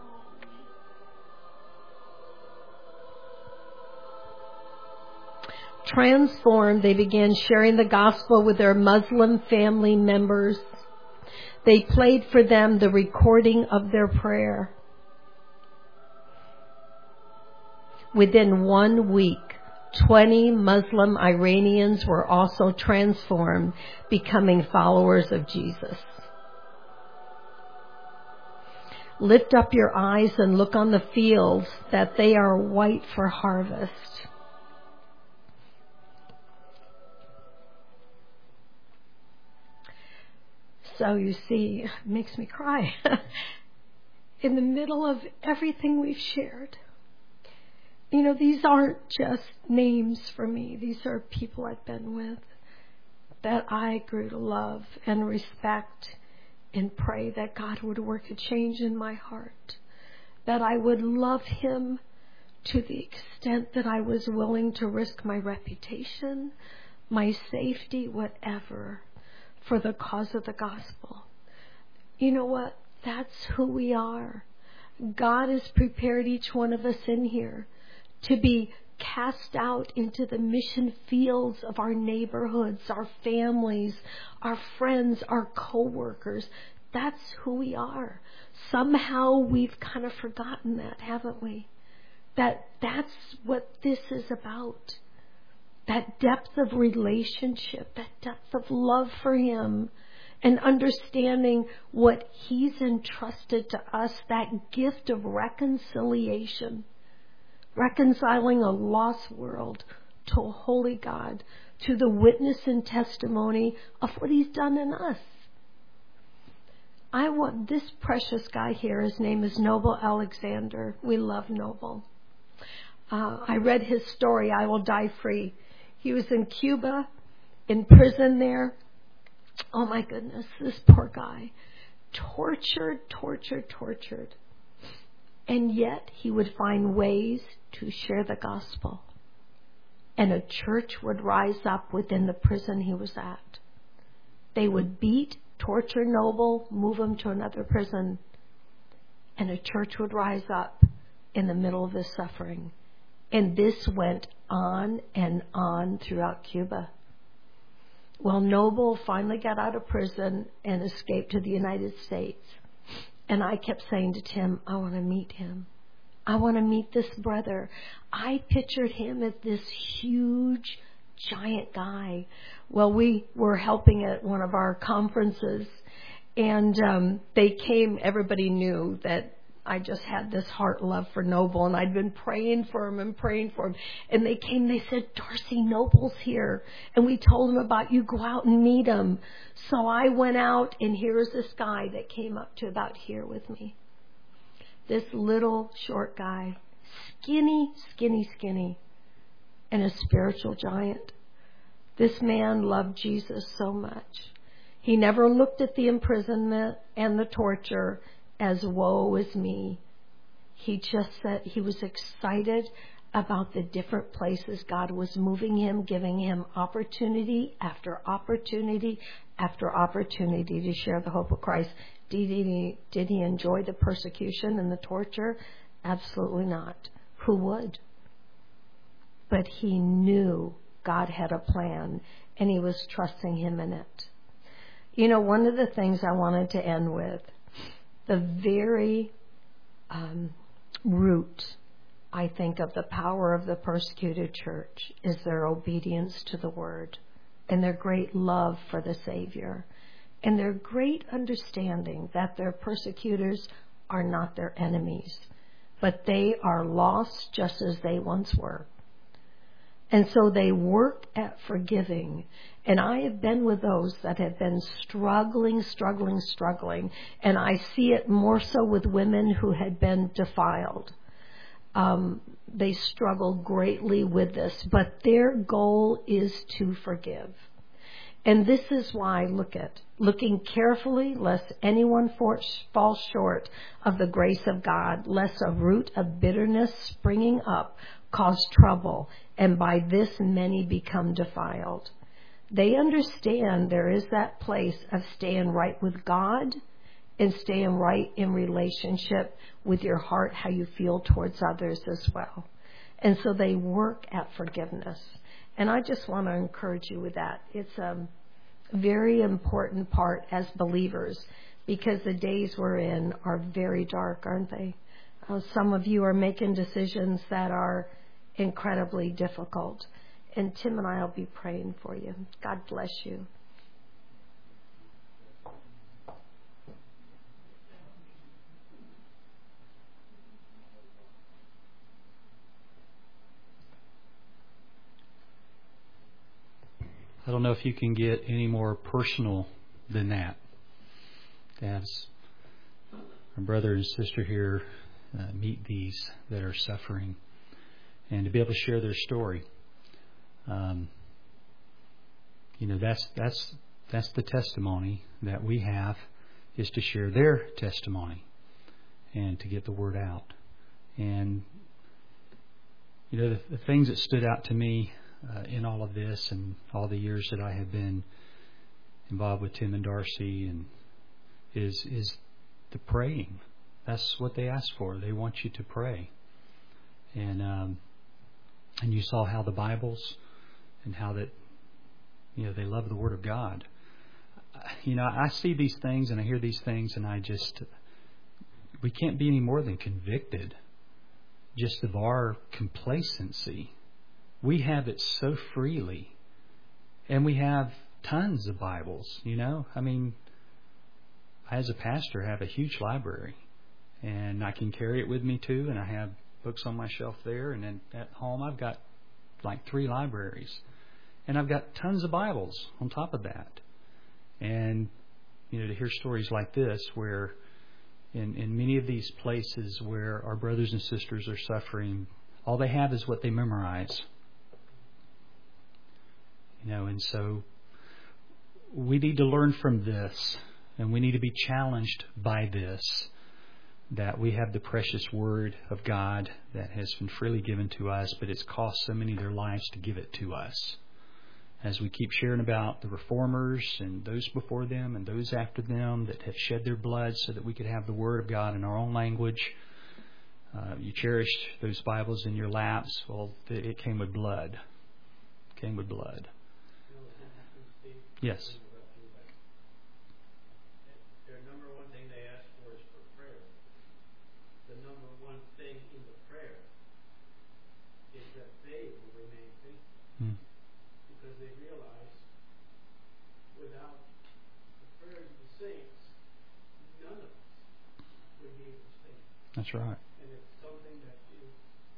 Transformed, they began sharing the gospel with their Muslim family members. They played for them the recording of their prayer. Within one week, twenty Muslim Iranians were also transformed, becoming followers of Jesus. Lift up your eyes and look on the fields, that they are white for harvest. So you see, it makes me cry. In the middle of everything we've shared, you know, these aren't just names for me. These are people I've been with that I grew to love and respect and pray that God would work a change in my heart, that I would love Him to the extent that I was willing to risk my reputation, my safety, whatever, for the cause of the gospel. You know what? That's who we are. God has prepared each one of us in here to be cast out into the mission fields of our neighborhoods, our families, our friends, our co-workers. That's who we are. Somehow we've kind of forgotten that, haven't we? That that's what this is about. That depth of relationship, that depth of love for Him, and understanding what He's entrusted to us, that gift of reconciliation, reconciling a lost world to a holy God, to the witness and testimony of what He's done in us. I want this precious guy here, his name is Noble Alexander. We love Noble. Uh, I read his story, I Will Die Free. He was in Cuba, in prison there. Oh my goodness, this poor guy. Tortured, tortured, tortured. And yet he would find ways to share the gospel. And a church would rise up within the prison he was at. They would beat, torture Noble, move him to another prison. And a church would rise up in the middle of his suffering. And this went on and on throughout Cuba. Well, Noble finally got out of prison and escaped to the United States. And I kept saying to Tim, I want to meet him. I want to meet this brother. I pictured him as this huge, giant guy. Well, we were helping at one of our conferences, and um, they came, everybody knew that I just had this heart love for Noble, and I'd been praying for him and praying for him. And they came, they said, Darcy, Noble's here. And we told him about you, go out and meet him. So I went out, and here's this guy that came up to about here with me. This little short guy, skinny, skinny, skinny, and a spiritual giant. This man loved Jesus so much. He never looked at the imprisonment and the torture as woe is me. He just said he was excited about the different places God was moving him, giving him opportunity after opportunity after opportunity to share the hope of Christ. Did he, did he enjoy the persecution and the torture? Absolutely not. Who would? But he knew God had a plan, and he was trusting Him in it. You know, one of the things I wanted to end with, the very um, root, I think, of the power of the persecuted church is their obedience to the Word and their great love for the Savior and their great understanding that their persecutors are not their enemies, but they are lost just as they once were. And so they work at forgiving. And I have been with those that have been struggling, struggling, struggling. And I see it more so with women who had been defiled. Um, they struggle greatly with this. But their goal is to forgive. And this is why, look at, looking carefully lest anyone for, fall short of the grace of God, lest a root of bitterness springing up cause trouble, and by this many become defiled. They understand there is that place of staying right with God and staying right in relationship with your heart, how you feel towards others as well. And so they work at forgiveness. And I just want to encourage you with that. It's a very important part as believers, because the days we're in are very dark, aren't they? Uh, some of you are making decisions that are incredibly difficult. And Tim and I will be praying for you. God bless you. I don't know if you can get any more personal than that. As our brother and sister here uh, meet these that are suffering, and to be able to share their story. Um, you know, that's that's that's the testimony that we have, is to share their testimony and to get the word out. And you know, the, the things that stood out to me uh, in all of this and all the years that I have been involved with Tim and Darcy, and is is the praying. That's what they ask for. They want you to pray, and um, and you saw how the Bibles and how that, you know, they love the Word of God. You know, I see these things and I hear these things, and I just, we can't be any more than convicted just of our complacency. We have it so freely, and we have tons of Bibles. You know, I mean, I, as a pastor, have a huge library, and I can carry it with me too. And I have books on my shelf there, and then at home I've got like three libraries, and I've got tons of Bibles on top of that. And you know, to hear stories like this, where in in many of these places where our brothers and sisters are suffering, all they have is what they memorize. You know, and so we need to learn from this, and we need to be challenged by this, that we have the precious Word of God that has been freely given to us, but it's cost so many their lives to give it to us. As we keep sharing about the reformers and those before them and those after them that have shed their blood so that we could have the Word of God in our own language. Uh, you cherished those Bibles in your laps. Well, it came with blood. It came with blood. Yes. That's right. And it's something that is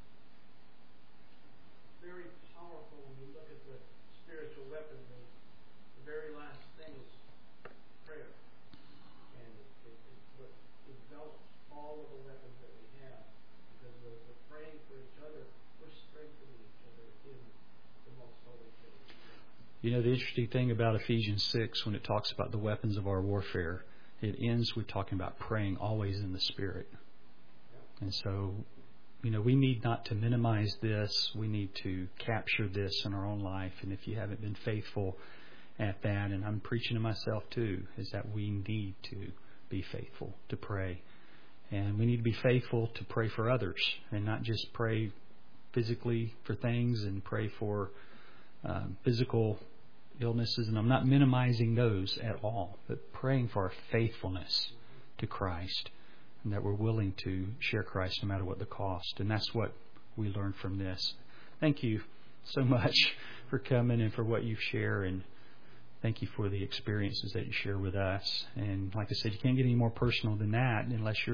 very powerful when you look at the spiritual weaponry. The very last thing is prayer. And it, it, it's what develops all of the weapons that we have. Because we're, we're praying for each other, we're strengthening each other in the most holy faith. You know, the interesting thing about Ephesians six, when it talks about the weapons of our warfare, it ends with talking about praying always in the Spirit. And so, you know, we need not to minimize this. We need to capture this in our own life. And if you haven't been faithful at that, and I'm preaching to myself too, is that we need to be faithful to pray. And we need to be faithful to pray for others, and not just pray physically for things and pray for um, physical illnesses. And I'm not minimizing those at all, but praying for our faithfulness to Christ, and that we're willing to share Christ no matter what the cost. And that's what we learned from this. Thank you so much for coming and for what you share, and thank you for the experiences that you share with us. And like I said, you can't get any more personal than that unless you're